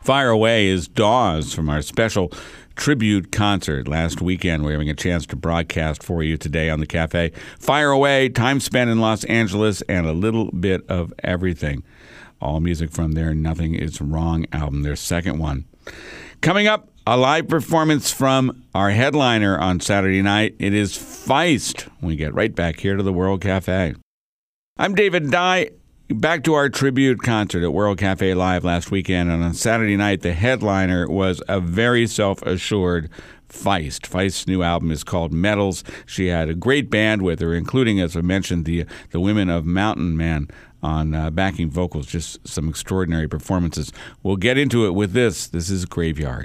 Fire Away is Dawes from our special tribute concert last weekend. We're having a chance to broadcast for you today on the Cafe. Fire Away, time spent in Los Angeles, and a little bit of everything. All music from their Nothing Is Wrong album, their second one. Coming up, a live performance from our headliner on Saturday night. It is Feist. We get right back here to the World Cafe. I'm David Dye. Back to our tribute concert at World Cafe Live last weekend, and on Saturday night, the headliner was a very self-assured Feist. Feist's new album is called Metals. She had a great band with her, including, as I mentioned, the women of Mountain Man on backing vocals. Just some extraordinary performances. We'll get into it with this. This is Graveyard.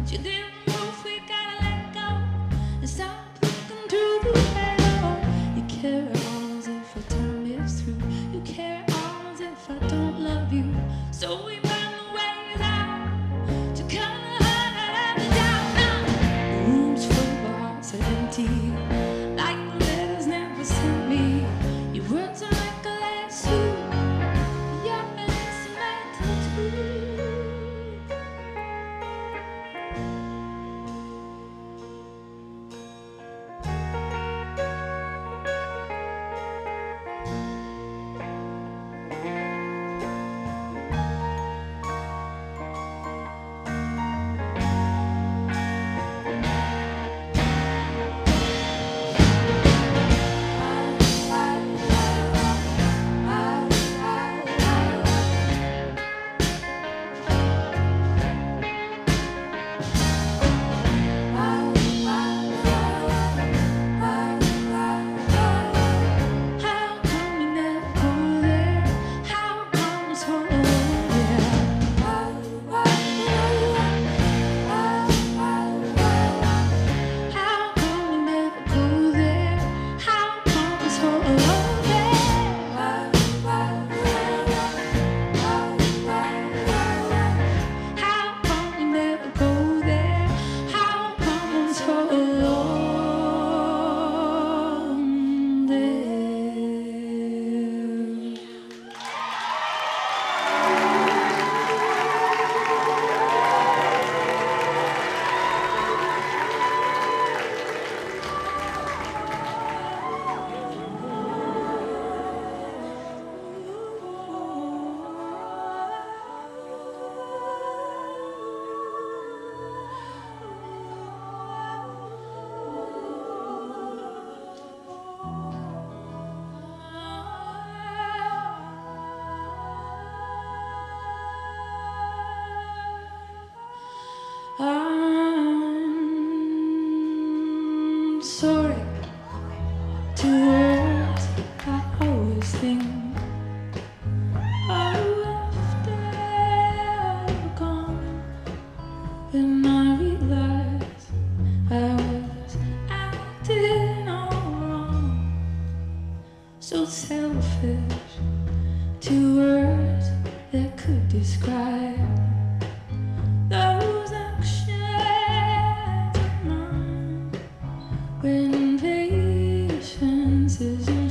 You didn't move, we gotta let go and stop looking through the window. You carry on as if our time is through. You carry on as if I don't love you. So we find the ways out to color the doubt. Now the room's full of hearts are empty, like the letters never sent me. Your words are like a lasso. Your instrumental too. How come you never go there? How come it's all there? How come you never go there? How come it's all there? How come you never go there? How come it's all there? I'm sorry to words I always think. Oh, after you're gone, when I realized I was acting all wrong, so selfish, to words that could describe those actions of mine, when patience is in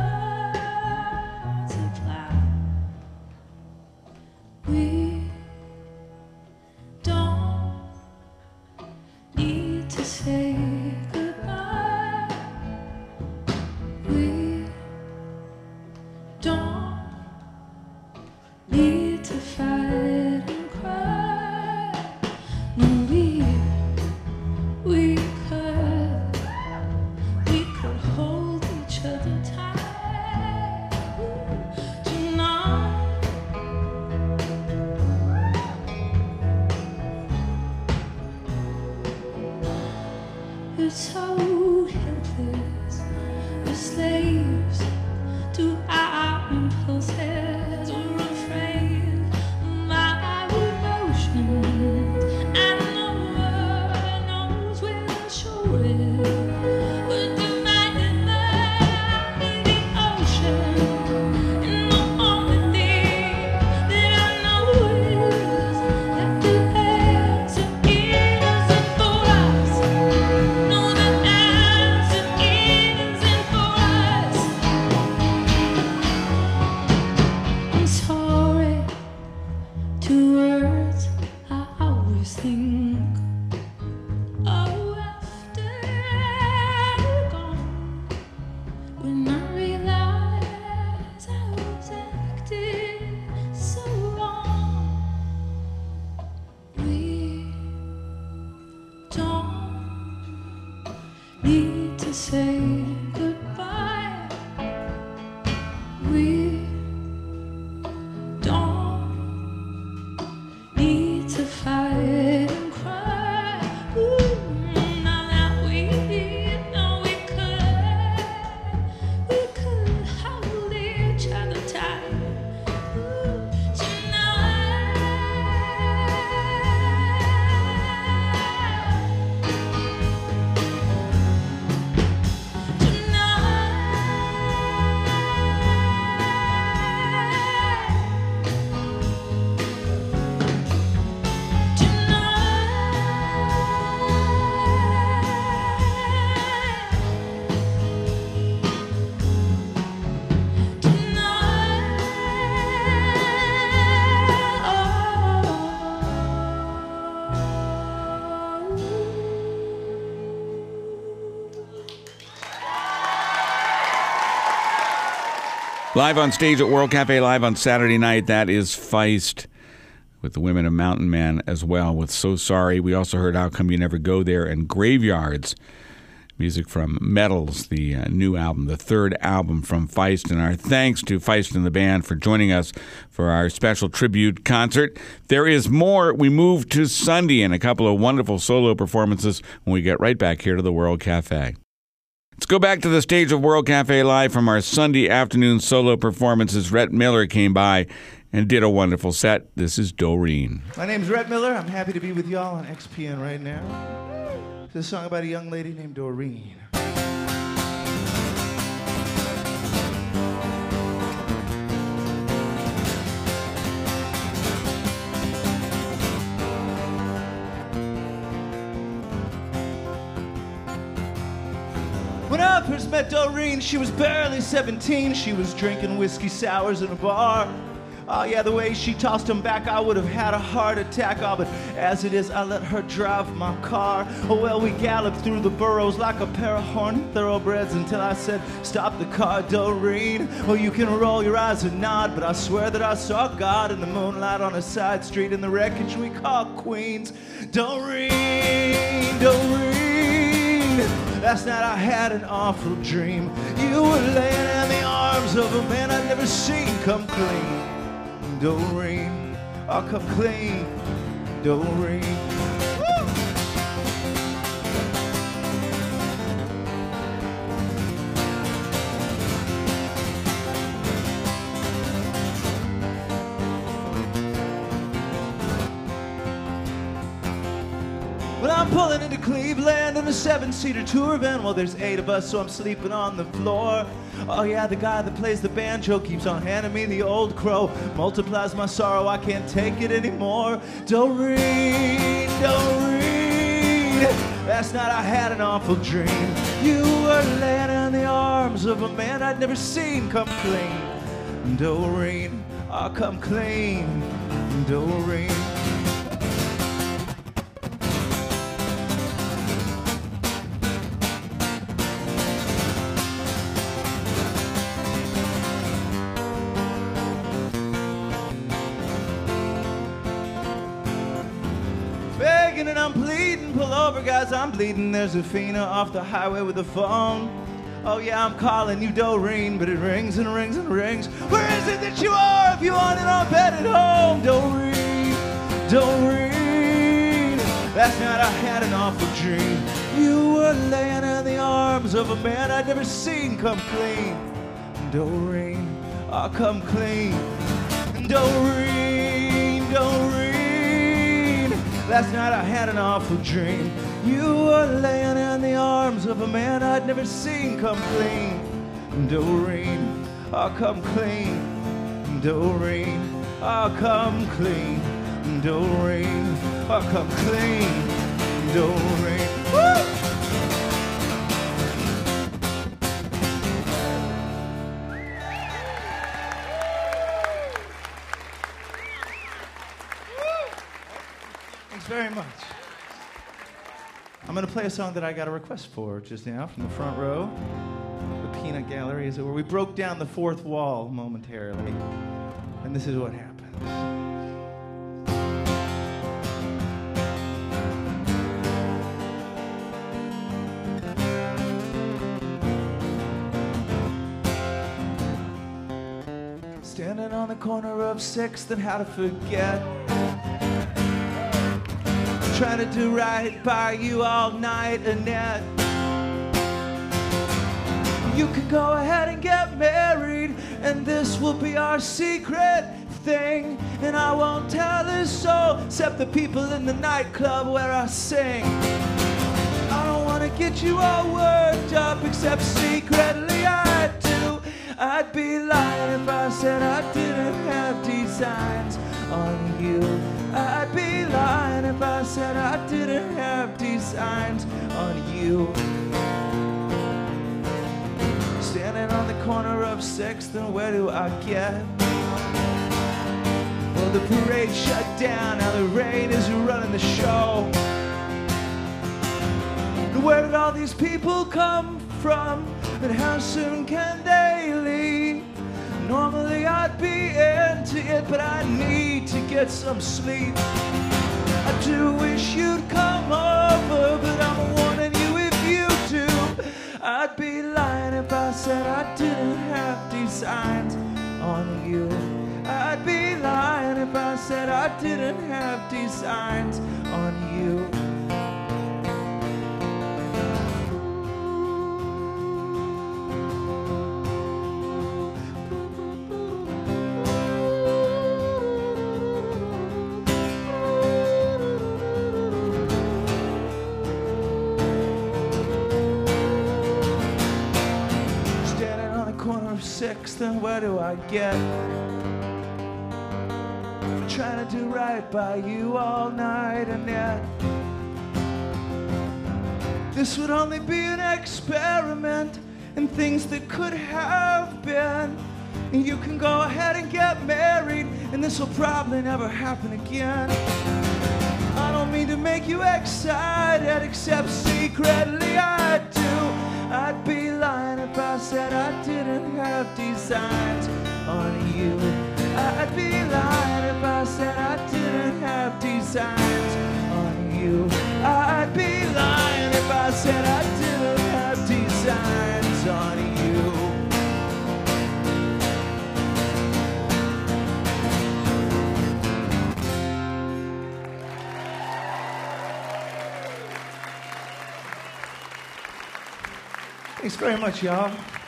short supply. We don't need to say goodbye. We don't need to fight and cry. No, we could hold each other tight tonight. We're so helpless, we're slaves to our impulses. We're afraid of our emotions, and no one knows where the shore is. We're divided by the ocean, and the only thing that I know is that the answer isn't for us. No, the answer isn't for us. I'm sorry to words I always think. Oh, after you're gone, when I realized I was acting so wrong. We don't need to say goodbye. We don't need to fight and cry. Ooh, now that we know we could hold each other tight. Ooh, tonight. Live on stage at World Cafe Live on Saturday night, that is Feist with the women of Mountain Man as well with So Sorry. We also heard How Come You Never Go There and Graveyards. Music from Metals, the new album, the third album from Feist. And our thanks to Feist and the band for joining us for our special tribute concert. There is more. We move to Sunday and a couple of wonderful solo performances when we get right back here to the World Cafe. Let's go back to the stage of World Cafe Live from our Sunday afternoon solo performances. Rhett Miller came by and did a wonderful set. This is Doreen. My name's Rhett Miller. I'm happy to be with y'all on XPN right now. This is a song about a young lady named Doreen. When I first met Doreen, she was barely 17. She was drinking whiskey sours in a bar. Oh yeah, the way she tossed them back, I would have had a heart attack. Oh, but as it is, I let her drive my car. Oh well, we galloped through the boroughs like a pair of horny thoroughbreds until I said, stop the car, Doreen. Oh, you can roll your eyes and nod, but I swear that I saw God in the moonlight on a side street in the wreckage we call Queens. Doreen, Doreen. Last night I had an awful dream. You were laying in the arms of a man I'd never seen come clean. Doreen, I'll come clean. Doreen. When I'm pulling into Cleveland in a 7-seater tour van, well, there's 8 of us, so I'm sleeping on the floor. Oh yeah, the guy that plays the banjo keeps on handing me the old crow. Multiplies my sorrow, I can't take it anymore. Doreen, Doreen. Last night I had an awful dream. You were laying in the arms of a man I'd never seen come clean. Doreen, I'll come clean. Doreen. And I'm bleeding, pull over guys, I'm bleeding. There's a Fina off the highway with a phone. Oh yeah, I'm calling you Doreen, but it rings and rings and rings. Where is it that you are if you want it on bed at home? Doreen, Doreen. Last night I had an awful dream. You were laying in the arms of a man I'd never seen come clean. Doreen, I'll come clean. Doreen, Doreen. Last night I had an awful dream. You were laying in the arms of a man I'd never seen come clean. Doreen, I'll come clean. Doreen, I'll come clean. Doreen, I'll come clean. Doreen. Woo! Very much. I'm going to play a song that I got a request for just now from the front row. The Peanut Gallery, as it were. We broke down the fourth wall momentarily, and this is what happened. Standing on the corner of 6th and how to forget. Trying to do right by you all night, Annette. You can go ahead and get married, and this will be our secret thing. And I won't tell a soul except the people in the nightclub where I sing. I don't want to get you all worked up, except secretly I do. I'd be lying if I said I didn't have designs on you. I'd be lying if I said I didn't have designs on you. Standing on the corner of 6th, and where do I get? Well, the parade shut down, now the rain is running the show. Where did all these people come from, and how soon can they leave? Normally I'd be into it, but I need to get some sleep. I do wish you'd come over, but I'm warning you if you do, I'd be lying if I said I didn't have designs on you. I'd be lying if I said I didn't have designs on you. Then where do I get? I'm trying to do right by you all night, and yet this would only be an experiment in things that could have been. And you can go ahead and get married, and this will probably never happen again. I don't mean to make you excited, except secretly I do. I'd be lying if I said I didn't have designs on you. I'd be lying if I said I didn't have designs on you. I'd be lying if I said I didn't have designs on you. Thanks very much, y'all.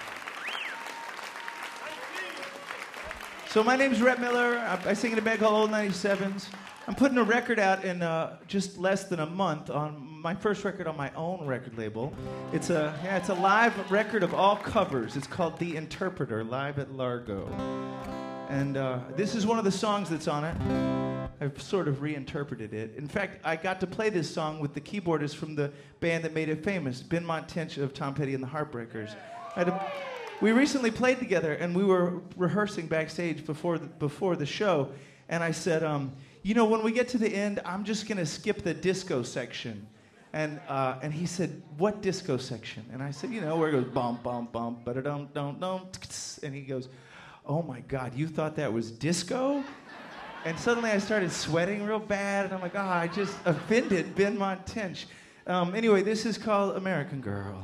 So my name's Rhett Miller. I sing in a band called Old 97s. I'm putting a record out in just less than a month, on my first record on my own record label. It's a live record of all covers. It's called The Interpreter, live at Largo. And this is one of the songs that's on it. I've sort of reinterpreted it. In fact, I got to play this song with the keyboardist from the band that made it famous, Ben Montench of Tom Petty and the Heartbreakers. We recently played together, and we were rehearsing backstage before the show, and I said, you know, when we get to the end, I'm just going to skip the disco section. And he said, what disco section? And I said, you know, where it goes bum, bum, bum, ba-da-dum, dum, dum, and he goes, oh my God, you thought that was disco? And suddenly I started sweating real bad, and I'm like, I just offended Ben Montench. Anyway, this is called American Girl.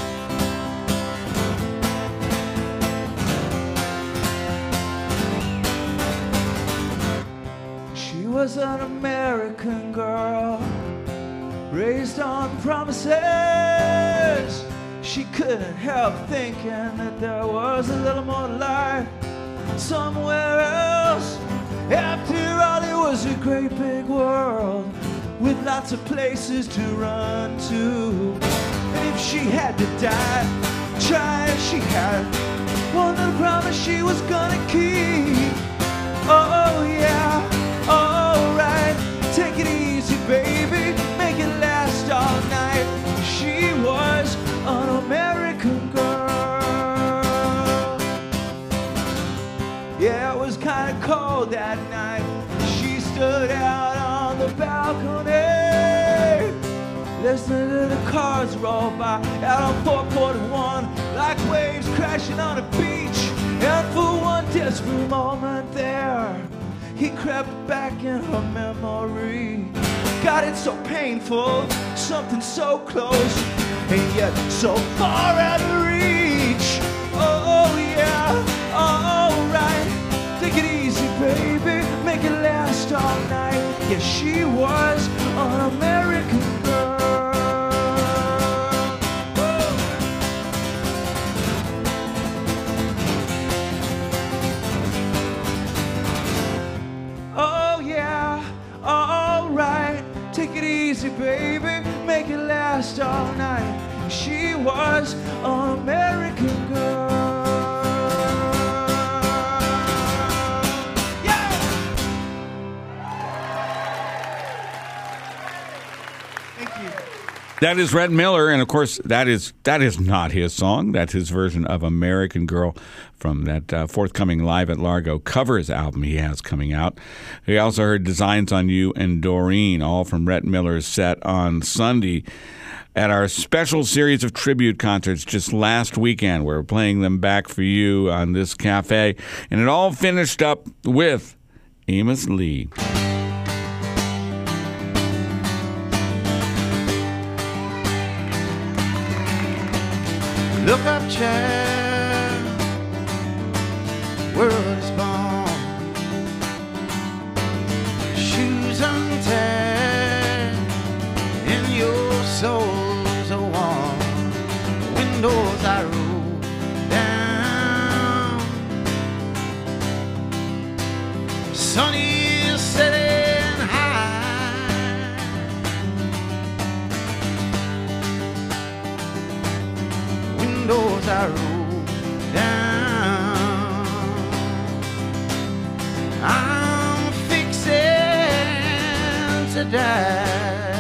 She was an American girl, raised on promises. She couldn't help thinking that there was a little more life somewhere else. After all, it was a great big world with lots of places to run to. And if she had to die, try as she had, one little promise she was gonna keep. Oh yeah, alright, take it easy baby, make it last all night. She was an American girl. Yeah, it was kind of cold that night. She stood out on the balcony, listening to the cars roll by out on 441 like waves crashing on a beach. And for one desperate moment there, he crept back in her memory. God, it's so painful, something so close and yet so far out of reach. Oh yeah, alright, take it easy baby, make it last all night. Yeah, she was an American girl. Oh yeah, alright, take it easy baby, make it last all night. She was an American girl. Yeah! Thank you. That is Rhett Miller, and of course, that is not his song. That's his version of American Girl from that forthcoming Live at Largo covers album he has coming out. We also heard Designs on You and Doreen, all from Rhett Miller's set on Sunday. at our special series of tribute concerts just last weekend. We're playing them back for you on this cafe. And it all finished up with Amos Lee. Look up, child, world is born. Shoes untied and your soul's a warm. Windows I roll down. Sun is setting high. Windows I roll down. I'm fixing to die.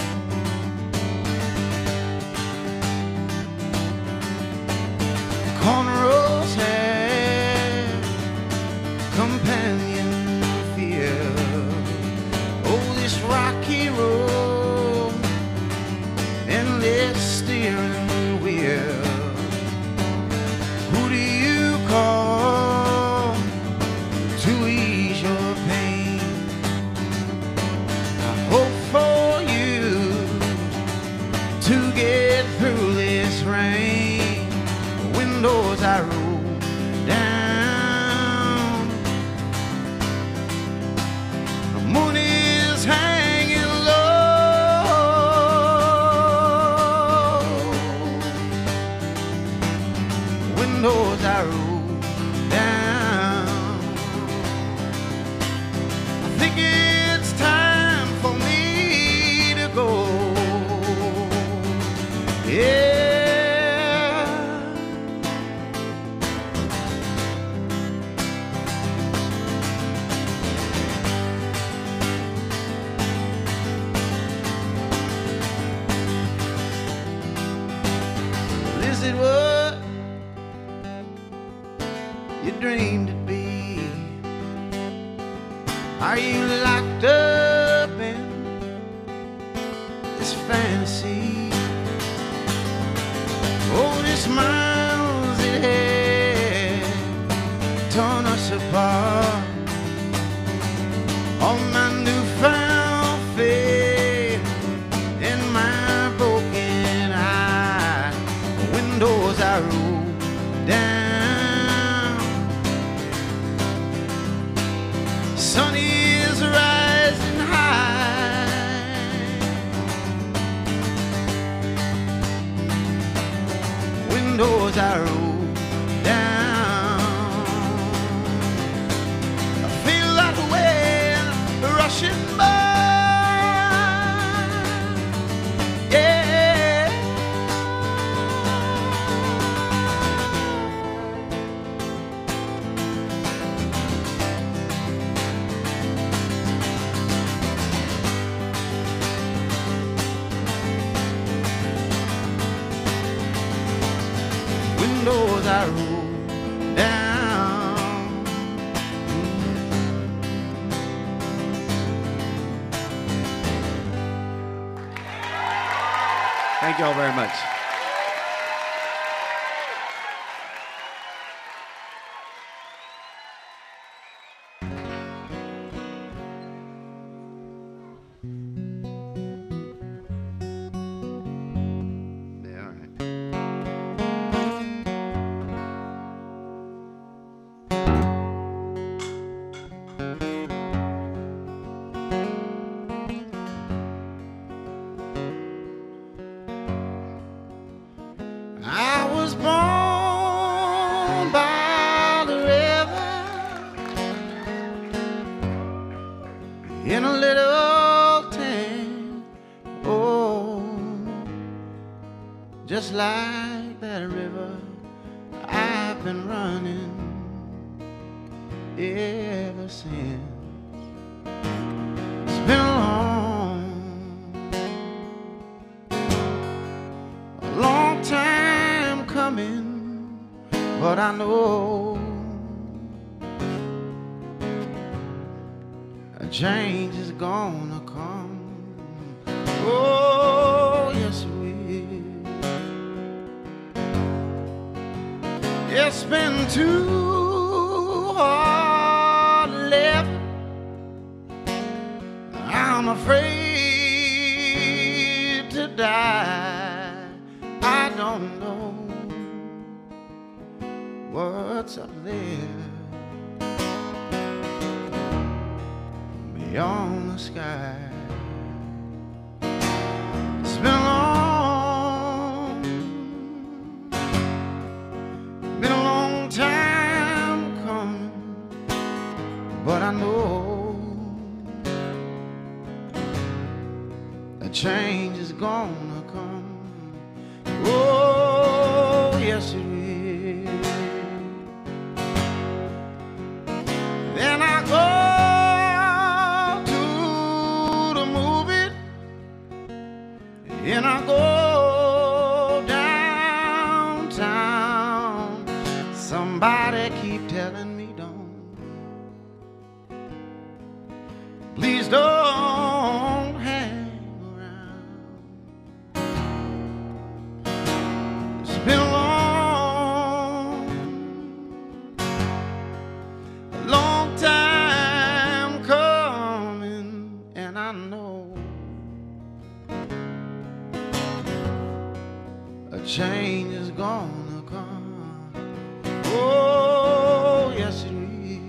Cornrows have companion fear. Oh, this rocky road, endless steering wheel. Who do you call to ease your pain? I hope for you to get through this rain. Windows I roll down. The moon is hanging low. Windows I roll down. I think it's time for me to go. Yeah. Is it what you dreamed it'd be? Are you locked up in this fantasy? Oh, this miles it had torn us apart. All my newfound faith in my broken eye. Windows I roll down. Sun is rising high. Windows I roll down. I feel like a wind rushing by. Yeah. Windows I roll down. Thank you all very much. Yeah, all right. I was born by the river in a little town. Oh, just like that river, I've been running ever since. It's been a long time coming, but I know a change is gonna come. Oh, yes it will. It's been too hard left. I'm afraid to die. I don't know what's up there beyond the sky. It's been a long time coming, but I know a change is gonna come. Oh, yes it will. Then I go to the movie, and I go downtown. Somebody keep telling me please don't hang around. It's been a long time coming, and I know a change is gonna come. Oh, yes it will.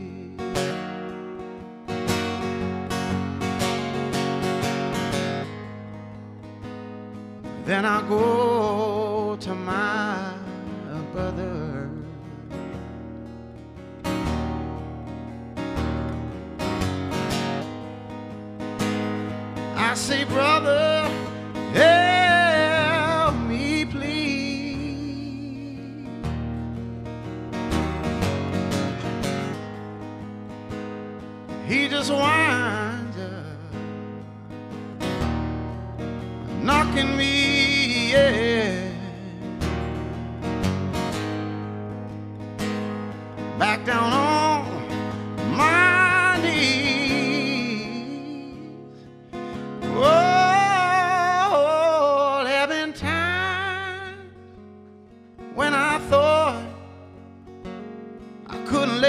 Then I go to my brother. I say, brother, help me please. He just winds up knocking me, yeah, back down on my knees. Oh, there have been times when I thought I couldn't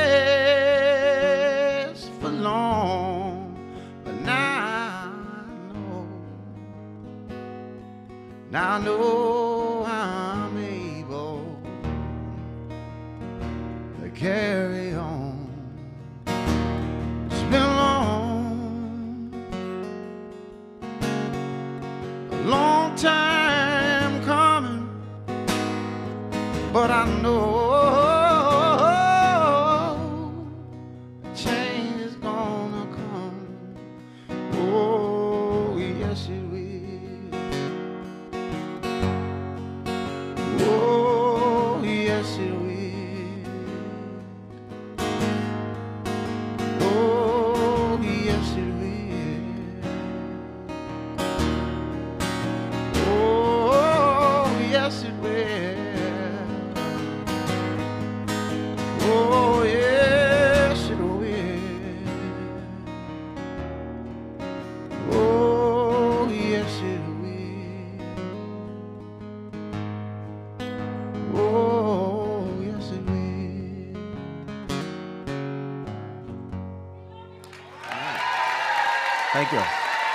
last for long, but now I know I'm able to carry on. It's been a long time coming, but I know change is gonna come. Oh, yes it will. Oh, yes it will. Oh, yes it will. Oh, yes it will. Oh, yes it will. Oh, yes it will. Oh, yes it will. Thank you.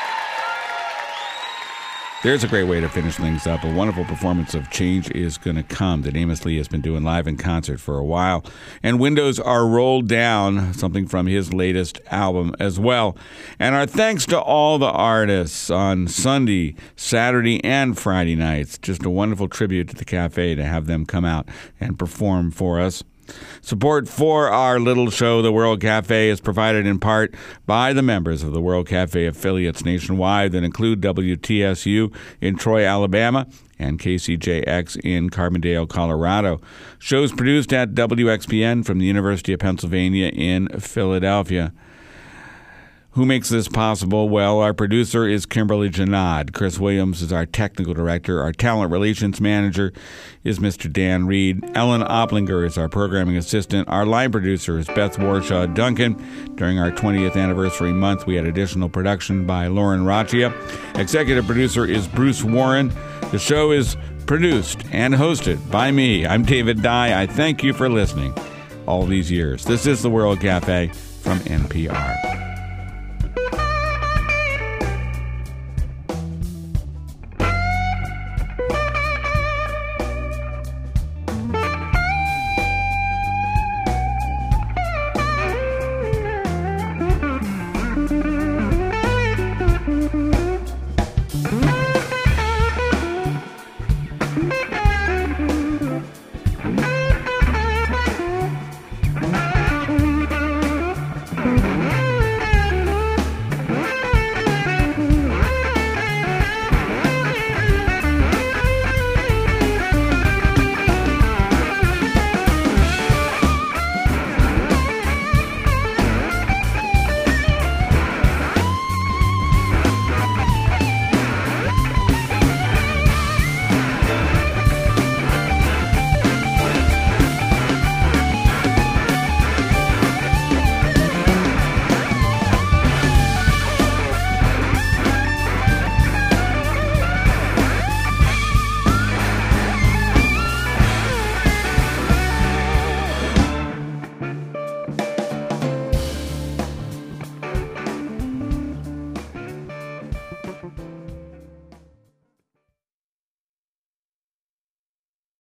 There's a great way to finish things up. A wonderful performance of Change Is Gonna Come that Amos Lee has been doing live in concert for a while. And Windows Are Rolled Down, something from his latest album as well. And our thanks to all the artists on Sunday, Saturday, and Friday nights. Just a wonderful tribute to the cafe to have them come out and perform for us. Support for our little show, The World Cafe, is provided in part by the members of the World Cafe affiliates nationwide that include WTSU in Troy, Alabama, and KCJX in Carbondale, Colorado. Shows produced at WXPN from the University of Pennsylvania in Philadelphia. Who makes this possible? Well, our producer is Kimberly Janad. Chris Williams is our technical director. Our talent relations manager is Mr. Dan Reed. Ellen Oplinger is our programming assistant. Our line producer is Beth Warshaw Duncan. During our 20th anniversary month, we had additional production by Lauren Raccia. Executive producer is Bruce Warren. The show is produced, and hosted by me. I'm David Dye. I thank you for listening all these years. This is The World Cafe from NPR.